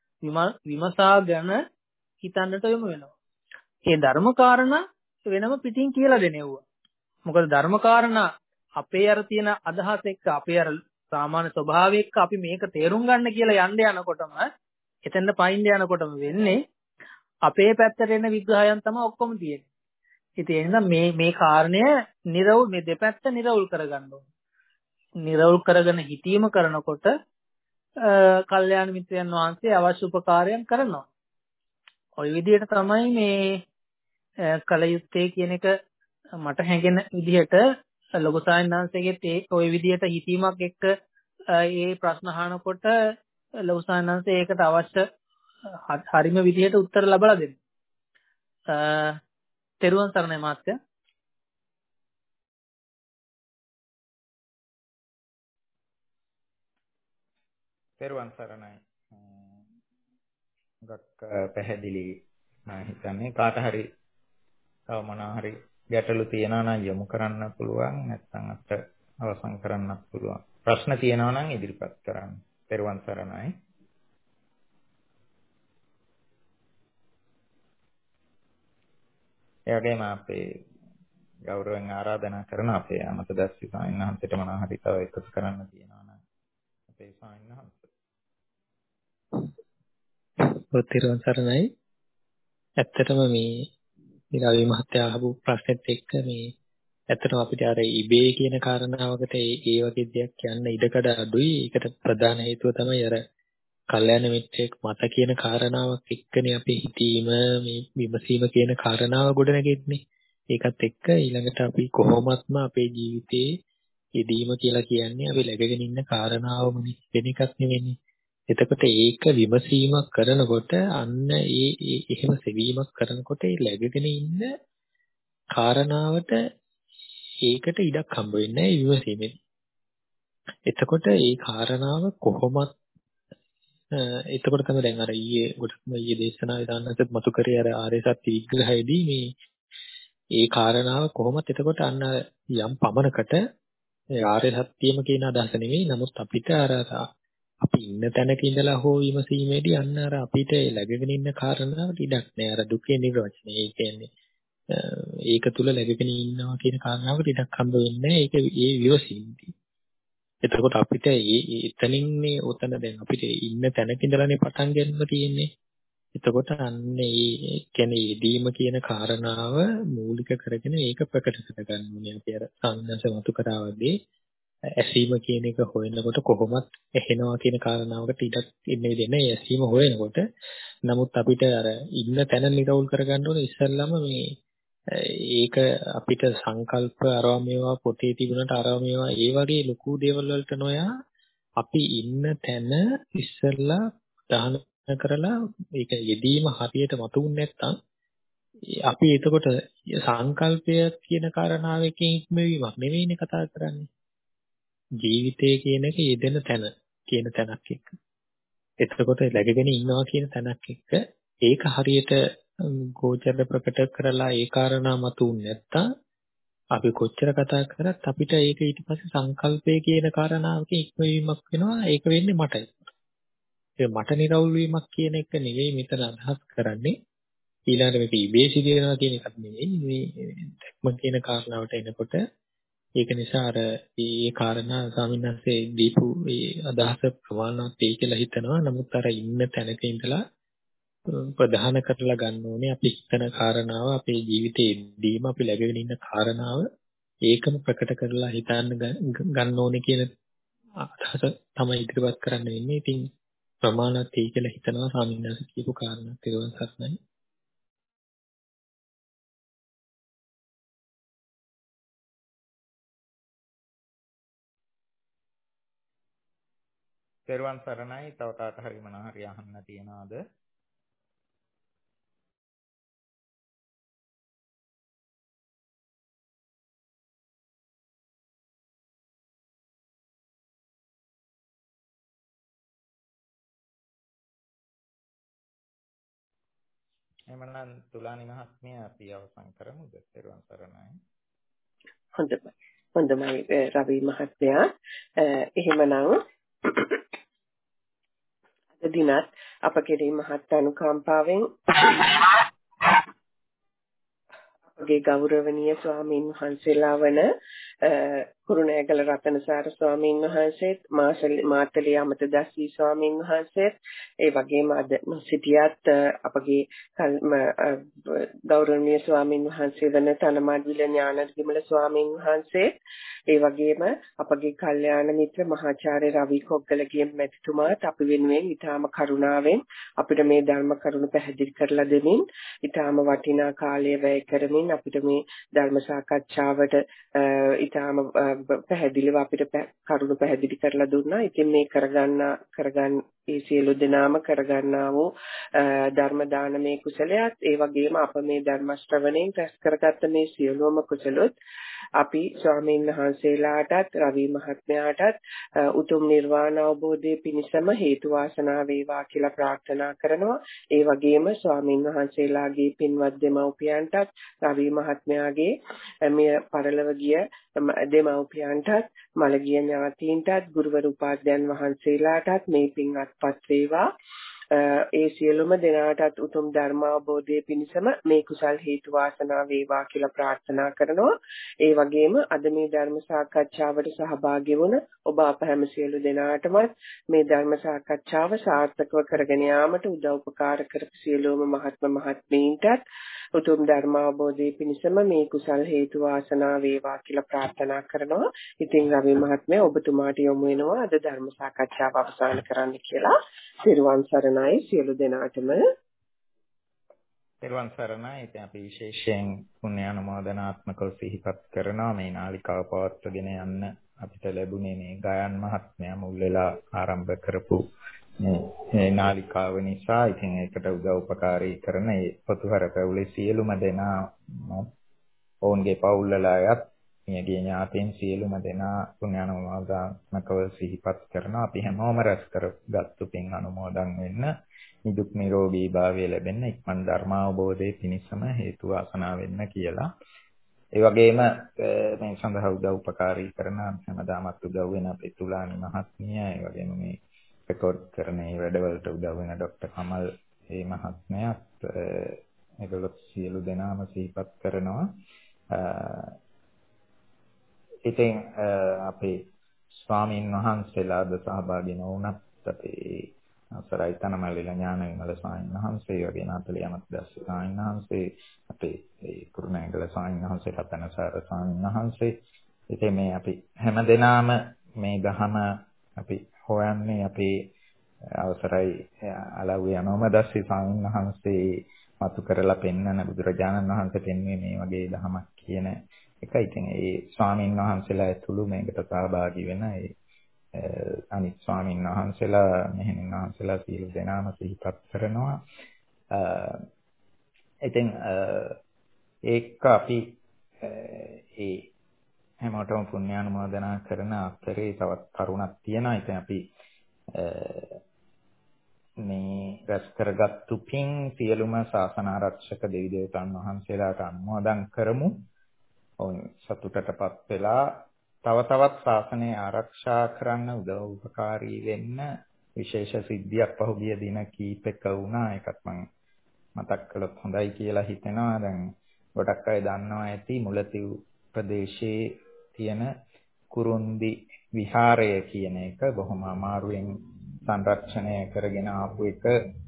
විමසාගෙන හිතන්නට යොමු වෙනවා. ඒ ධර්ම කාරණා වෙනම පිටින් කියලා දෙනෙව්වා. මොකද ධර්ම කාරණා අපේ අර තියෙන අදහස් එක්ක අපේ අර සාමාන්‍ය ස්වභාවය එක්ක අපි මේක තේරුම් ගන්න කියලා යන්න යනකොටම එතෙන්ද පයින් යනකොටම වෙන්නේ අපේ පැත්තට එන විග්‍රහයන් තමයි ඔක්කොම තියෙන්නේ. ඉතින් එහෙනම් මේ මේ කාරණය නිරවුල් මේ දෙපැත්ත නිරවුල් කරගන්න ඕනේ. නිරවුල් කරගෙන හිතීම කරනකොට කල්යාණ මිත්‍රයන් වහන්සේ අවශ්‍ය උපකාරයන් කරනවා. ওই විදිහට තමයි මේ කලයුත්තේ කියන එක මට හැඟෙන විදිහට ලොකු සායනාංශයේ ඒ ওই විදිහට හිතීමක් එක්ක ඒ ප්‍රශ්න අහනකොට ලොකු සායනාංශය ඒකට අවශ්‍ය හරිම විදිහට උත්තර ලබා දෙනවා. තෙරුවන් සරණයි මාත්‍යා. තෙරුවන් සරණයි. ගොඩක් පැහැදිලි මම හිතන්නේ කාට හරි තව මොනවා හරි ගැටලු තියෙනවා නම් යොමු කරන්න පුළුවන්, නැත්නම් අපිට අවසන් කරන්නත් පුළුවන්. ප්‍රශ්න තියෙනවා නම් ඉදිරිපත් කරන්න. තෙරුවන් සරණයි. ඒ වගේම අපේ ගෞරවයෙන් ආරාධනා කරන අපේ අමතදස්සි ස්වාමීන් වහන්සේට මොනවා හරි තව එකතු කරන්න තියෙනවා නම් අපේ ස්වාමීන් වහන්සේ. තෙරුවන් සරණයි. ඇත්තටම මේ ඉරාවි මහත්තයා අහපු ප්‍රශ්නෙත් එක්ක මේ ඇත්තටම අපිට අර ඉබේ කියන කාරණාවකට ඒ ඒ වගේ දෙයක් කියන්න ඉඩකඩ අඩුයි. ඒකට ප්‍රධාන හේතුව තමයි අර කල්යාණ මිත්‍රයෙක් මත කියන කාරණාවක් එක්කනේ අපේ හිතීම මේ විමසීම කියන කාරණාව ගොඩනගෙන්නේ. ඒකත් එක්ක ඊළඟට අපි කොහොමත්ම අපේ ජීවිතේ යෙදීම කියලා කියන්නේ අපි läගගෙන ඉන්න කාරණාවමනේ, වෙන එකක් නෙවෙන්නේ. එතකොට ඒක විමසීමක් කරනකොට අන්න ඒ ඒ එහෙම සෙවීමක් කරනකොට ඒ läගගෙන ඉන්න කාරණාවට ඒකට ඉඩක් හම්බ වෙන්නේ නැහැ විමසීමෙන්. එතකොට ඒ කාරණාව කොහොමත් එතකොට තමයි දැන් අර ඊයේ ගොඩක්ම ඊයේ දේශනාවේ දාන්නත් මතු කරේ අර ආර්ය සත්‍ය විග්‍රහයේදී මේ ඒ කාරණාව කොහොමත් එතකොට අන්න යම් පමණකට ආර්ය සත්‍යම කියන අදහස නෙවෙයි. නමුත් අපිට අර අපි ඉන්න තැනක ඉඳලා හෝ විමසීමේදී අන්න අර අපිට läගගෙන ඉන්න කාරණාවට ඉඩක් නෑ. අර දුකේ නිර්වචනය. ඒ කියන්නේ ඒක තුල läගගෙන ඉන්නවා කියන කාරණාවට ඉඩක් හම්බ වෙන්නේ නෑ. ඒක ඒ විමසීමේදී. එතකොට අපිට ඒ එතනින් මේ උතන දැන් අපිට ඉන්න තැනක ඉඳලානේ පටන් ගන්න තියෙන්නේ. එතකොට අන්න ඒ කියන්නේ යෙදීම කියන කාරණාව මූලික කරගෙන ඒක ප්‍රකට කරගන්න ඕනේ. අපි අර සංඥාස මතු කරා වගේ ඇසීම කියන එක හොයනකොට කොහොමත් ඇහෙනවා කියන කාරණාවකට ඊටත් ඉන්නේ දෙන්නේ ඇසීම හොයනකොට. නමුත් අපිට අර ඉන්න තැන නිරවුල් කරගන්න ඕනේ ඉස්සෙල්ලාම මේ ඒක අපිට සංකල්ප අරවා මේවා පොතේ තිබුණට අරවා මේවා ඒ වගේ ලොකු දේවල් වලට නොයා අපි ඉන්න තැන ඉස්සෙල්ලා දහන කරලා ඒක යෙදීම හරියට මතුුන්නේ නැත්නම් අපි එතකොට සංකල්පය කියන කාරණාවකින් ඉක්මවීමක් නෙවෙයිනේ කතා කරන්නේ. ජීවිතය කියන එක යෙදෙන තැන කියන තැනක් එක්ක. එතකොට läගගෙන ඉන්නවා කියන තැනක් එක්ක ඒක හරියට ගෝචර ප්‍රකට කරලා ඒ කාරණා මතුුන්නේ නැත්තම් අපි කොච්චර කතා කරත් අපිට ඒක ඊට පස්සේ සංකල්පය කියන කාරණාවක ඉක්මවීමක් වෙනවා. ඒක වෙන්නේ මටයි. ඒ මට නිරවුල් වීමක් කියන එක නෙවෙයි මෙතන අදහස් කරන්නේ. ඊළඟට මේක ඉබේ සිදු වෙනවා කියන එකක් නෙවෙයි. මේ දැක්ම කියන කාරණාවට එනකොට ඒක නිසා අර මේ කාරණා ස්වාමීන් වහන්සේ දීපු ඒ අදහස ප්‍රමාණවත් වෙයි කියලා හිතනවා. නමුත් අර ඉන්න තැනක ඉඳලා ප්‍රධාන කරලා ගන්න ඕනේ අපි හිතන කාරණාව අපේ ජීවිතයේදීම අපි ලැබෙමින් ඉන්න කාරණාව ඒකම ප්‍රකට කරලා හිතන්න ගන්න ඕනේ කියන අදහස තමයි ඉදිරිපත් කරන්න වෙන්නේ. ඉතින් ප්‍රමාණවත් වෙයි කියලා හිතනවා ස්වාමීන් වහන්සේ කියපු කාරණා පිළිවන් සරණයි. තෙරුවන් සරණයි. තව කාට හරි මොනවා හරි අහන්න තියනවාද? එමනම් තුලානි මහත්මිය අපි අවසන් කරමුද? තෙරුවන් සරණයි. හොඳයි. හොඳයි රවි මහත්මයා. එහෙමනම් අද දිනත් අප කෙරෙහි මහත් අනුකම්පාවෙන් අපගේ ගෞරවනීය ස්වාමීන් වහන්සේලා වන කුරුණෑගල රතනසාර ස්වාමීන් වහන්සේත් මාතලේ අමතදස්සී ස්වාමීන් වහන්සේත් ඒ වගේම අද සිටියත් අපගේ ගෞරවනීය ස්වාමීන් වහන්සේ වන තනමාඩවිල ඥානවිමල ස්වාමීන් වහන්සේ ඒ වගේම අපගේ කල්යාණ මිත්‍ර මහාචාර්ය රවි කොග්ගලගේ මැතිතුමාත් අපි වෙනුවෙන් ඊටාම කරුණාවෙන් අපිට මේ ධර්ම කරුණු පැහැදිලි කරලා දෙමින් ඊටාම වටිනා කාලය වැය කරමින් අපිට මේ ධර්ම සාකච්ඡාවට ඊටාම පැහැදිලිව අපිට කරුණු පැහැදිලි කරලා දුන්නා. ඉතින් මේ කරගන්න කරගන්න ඒ සියලු දෙනාම කරගන්නා වූ ධර්ම දානමේ කුසලයක් ඒ වගේම අප මේ ධර්ම ශ්‍රවණයෙන් රැස් කරගත්ත මේ සියලුම කුසලොත් අපි ස්වාමීන් වහන්සේලාටත් රවි මහත්මයාටත් උතුම් නිර්වාණ අවබෝධයේ පිණසම හේතු වාසනා වේවා කියලා ප්‍රාර්ථනා කරනවා. ඒ වගේම ස්වාමීන් වහන්සේලාගේ පින්වත් දෙමව්පියන්ටත් රවි මහත්මයාගේ මේ පරලොව ගිය දෙමව්පියන්ටත් මළගිය ඥාතීන්ටත් ගුරුවරු උපාධ්‍යයන් වහන්සේලාටත් මේ පින් අත්පත් වේවා. ඒ සියලුම දෙනාටත් උතුම් ධර්ම අවබෝධයේ පිණසම මේ කුසල් හේතු වාසනා වේවා කියලා ප්‍රාර්ථනා කරනවා. ඒ වගේම අද මේ ධර්ම සාකච්ඡාවට සහභාගී වුණ ඔබ අප හැම සියලු දෙනාටම මේ ධර්ම සාකච්ඡාව සාර්ථකව කරගෙන යාමට උදව් උපකාර කරපු සියලුම මහත්ම මහත්මීන්ටත් උතුම් ධර්ම අවබෝධයේ පිණසම මේ කුසල් හේතු වාසනා වේවා කියලා ප්‍රාර්ථනා කරනවා. ඉතින් රවි මහත්මයා ඔබතුමාට යොමු වෙනවා අද ධර්ම සාකච්ඡාව අවසන් කරන්න කියලා. සිරුවන් සරණයි සියලු දෙනාටම. සිරුවන් සරණයි. ඉතින් අපි විශේෂයෙන් පුණ්‍ය අනුමෝදනාත්මකව සිහිපත් කරනවා මේ නාලිකාව පවත්වාගෙන යන්න අපිට ලැබුණේ මේ ගයන් මහත්මයා මුල් වෙලා ආරම්භ කරපු මේ නාලිකාව නිසා. ඉතින් ඒකට උදව් උපකාරී කරන මේ පොතුහර පැවුලේ සියලුම දෙනා ඔවුන්ගේ පවුල් වල අයත් මියගිය ඥාතීන් සියලුම දෙනා පුණ්‍ය අනුමෝදනාත්මකව සිහිපත් කරනවා. අපි හැමෝම රැස් කරගත්තු පින් අනුමෝදන් වෙන්න නිදුක් නිරෝගී භාවය ලැබෙන්න ඉක්මන් ධර්මාවබෝධයේ පිණසම හේතු වාසනා වෙන්න කියලා. ඒ වගේම මේ සඳහා උදව් උපකාරී කරන හැමදාමත් උදව් වෙන අපේ තුලානි මහත්මිය, ඒ වගේම මේ රෙකෝඩ් කරන මේ වැඩවලට උදව් වෙන ડોક્ટર කමල් ඒ මහත්මයාත් ඒගොල්ලෝ සියලු දෙනාම සිහිපත් කරනවා. ඉතින් අපේ ස්වාමීන් වහන්සේලාද සහභාගී නොවුනත් අපේ අවසරයි තනමල්ලිල ඥානවිමල ස්වාමීන් වහන්සේ වගේ නාතලිය අමතදස්ස ස්වාමීන් වහන්සේ අපේ ඒ කුරුණෑගල ස්වාමීන් වහන්සේ රතනසාර ස්වාමීන් වහන්සේ ඉතින් මේ අපි හැමදෙනාම මේ දහම අපි හොයන්නේ අපේ අවසරයි අලව්වේ අනෝමදස්සී ස්වාමීන් වහන්සේ මතු කරලා පෙන්වන බුදුරජාණන් වහන්සේ පෙන්වන්නේ මේ වගේ දහමක් කියන එකයි. ඉතින් ඒ ස්වාමීන් වහන්සේලා ඇතුළු මේකට සහභාගී වෙන ඒ අනිත් ස්වාමීන් වහන්සේලා මෙහෙණින් වහන්සේලා සියලු දෙනාම සිහිපත් කරනවා. ඉතින් ඒක අපි ඒ හැමෝටම පුණ්‍යානුමෝදනා කරන අතරේ තවත් කරුණක් තියෙනවා. ඉතින් අපි මේ රැස් කරගත්තු පින් සියලුම ශාසන ආරක්ෂක දෙවි දේවතාවුන් වහන්සේලාට අනුමෝදන් කරමු. ඔවුන් සතුටටපත් වෙලා තව තවත් ශාසනය ආරක්ෂා කරන්න උදව් උපකාරී වෙන්න විශේෂ සිද්ධියක් පහුගිය දින කීපෙක වුණා. ඒකත් මම මතක් කළොත් හොඳයි කියලා හිතෙනවා. දැන් ගොඩක් අය දන්නවා ඇති මුලතිව් ප්‍රදේශයේ තියෙන කුරුන්දි විහාරය කියන එක බොහොම අමාරුවෙන් සංරක්ෂණය කරගෙන ආපු එක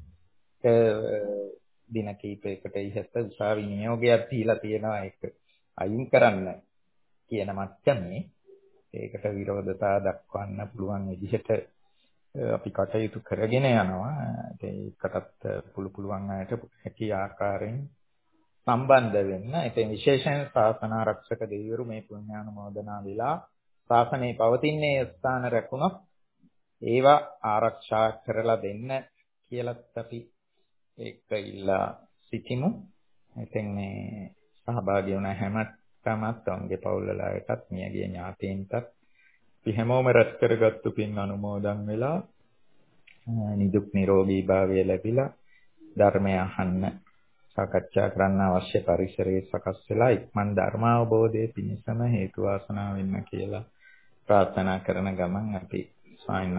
දින කිහිපයකට ඉහත උසාවි නියෝගයක් දීලා තියෙනවා ඒක අයින් කරන්න කියන මට්ටමේ ඒකට විරෝධතා දක්වන්න පුළුවන් විදිහට අපි කටයුතු කරගෙන යනවා. ඒකටත් පුළු පුළුවන් අයට හැකි ආකාරයෙන් සම්බන්ධ වෙන්න. ඉතින් විශේෂයෙන් ශාසන ආරක්ෂක දෙවිවරු මේ පුණ්‍යානුමෝදනා වෙලා ශාසනයේ පවතින්නේ ස්ථාන රැකුණොත් ඒවා ආරක්ෂා කරලා දෙන්න කියලාත් අපි ඒක ඉල්ලා සිටිමු. ඉතින් මේ සහභාගී වුණ හැමතෙමත් ඔවුන්ගේ පවුල් වලටත් මියගිය ඥාතීන්ටත් අපි හැමෝම රැස් කරගත්තු පින් අනුමෝදන් වෙලා නිදුක් නිරෝගී භාවය ලැබිලා ධර්මය අහන්න සාකච්ඡා කරන්න අවශ්‍ය පරිසරයේ සකස් වෙලා ඉක්මන් ධර්ම අවබෝධයේ පිණසම හේතු වාසනා වෙන්න කියලා ප්‍රාර්ථනා කරන ගමන් අපි ස්වාමීන්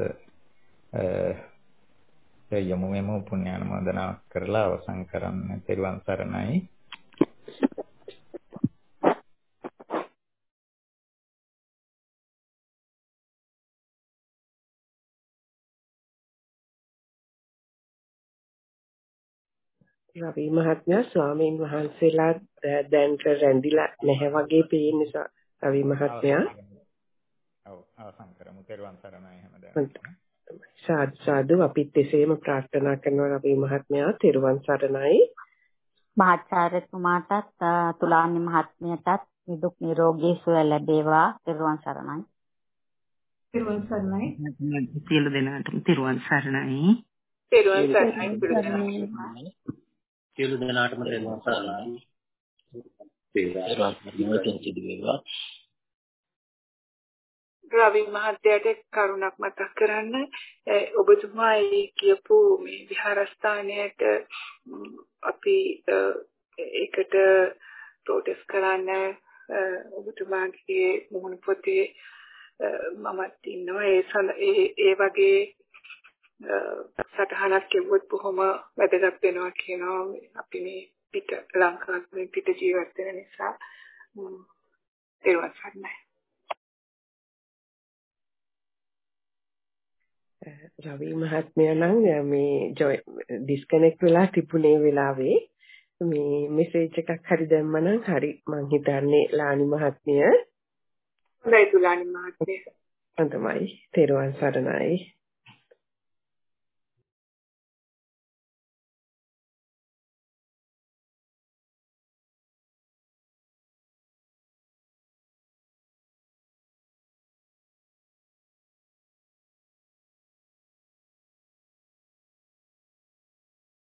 වහන්සේ යමු මෙමු පුණ්‍යානුමෝදනා කරලා අවසන් කරන්න. තෙරුවන් සරණයි. රවි මහත්මයා ස්වාමීන් වහන්සේලා දැන් රැඳිලා නැහැ වගේ පේන නිසා රවි මහත්මයා ඔව් අවසන් කරමු. තෙරුවන් සරණයි හැමදාම. සාදු සාදු අපිත් එසේම ප්‍රාර්ථනා කරනවා රවි මහත්මයා. තෙරුවන් සරණයි. මහාචාර්යතුමාටත් තුලානි මහත්මියටත් නිදුක් නිරෝගී සුව ලැබේවා. තෙරුවන් සරණයි. තෙරුවන් සරණයි. සියලු දෙනාටම තෙරුවන් සරණයි. තෙරුවන් සරණයි. සියලු දෙනාටම තෙරුවන් සරණයි. තෙරුවන් සරණයි. රවි මහත්තයාට කරුණක් මතක් කරන්න ඔබතුමා ඒ කියපු මේ විහාරස්ථානයට අපි ඒකට ප්‍රොටෙස්ට් කරන්න ඔබතුමාගේ මොහොන පොතේ මමත් ඉන්නවා ඒ ඒ ඒ වගේ සටහනක් කෙවුවොත් බොහොම වැදගත් වෙනවා කියනවා. අපි මේ පිට ලංකාවේ පිට ජීවත් වෙන නිසා ඒවත් සරණයි. රවි මහත්මයා නම් මේ ඩිස්කනෙක්ට් වෙලා තිබුණේ වෙලාවේ මේ මෙසේජ් එකක් හරි දැම්මනම් හරි මං හිතන්නේ ලානි මහත්මිය. හොඳයි තුලානි මහත්මිය. හොඳයි. තෙරුවන් සරණයි.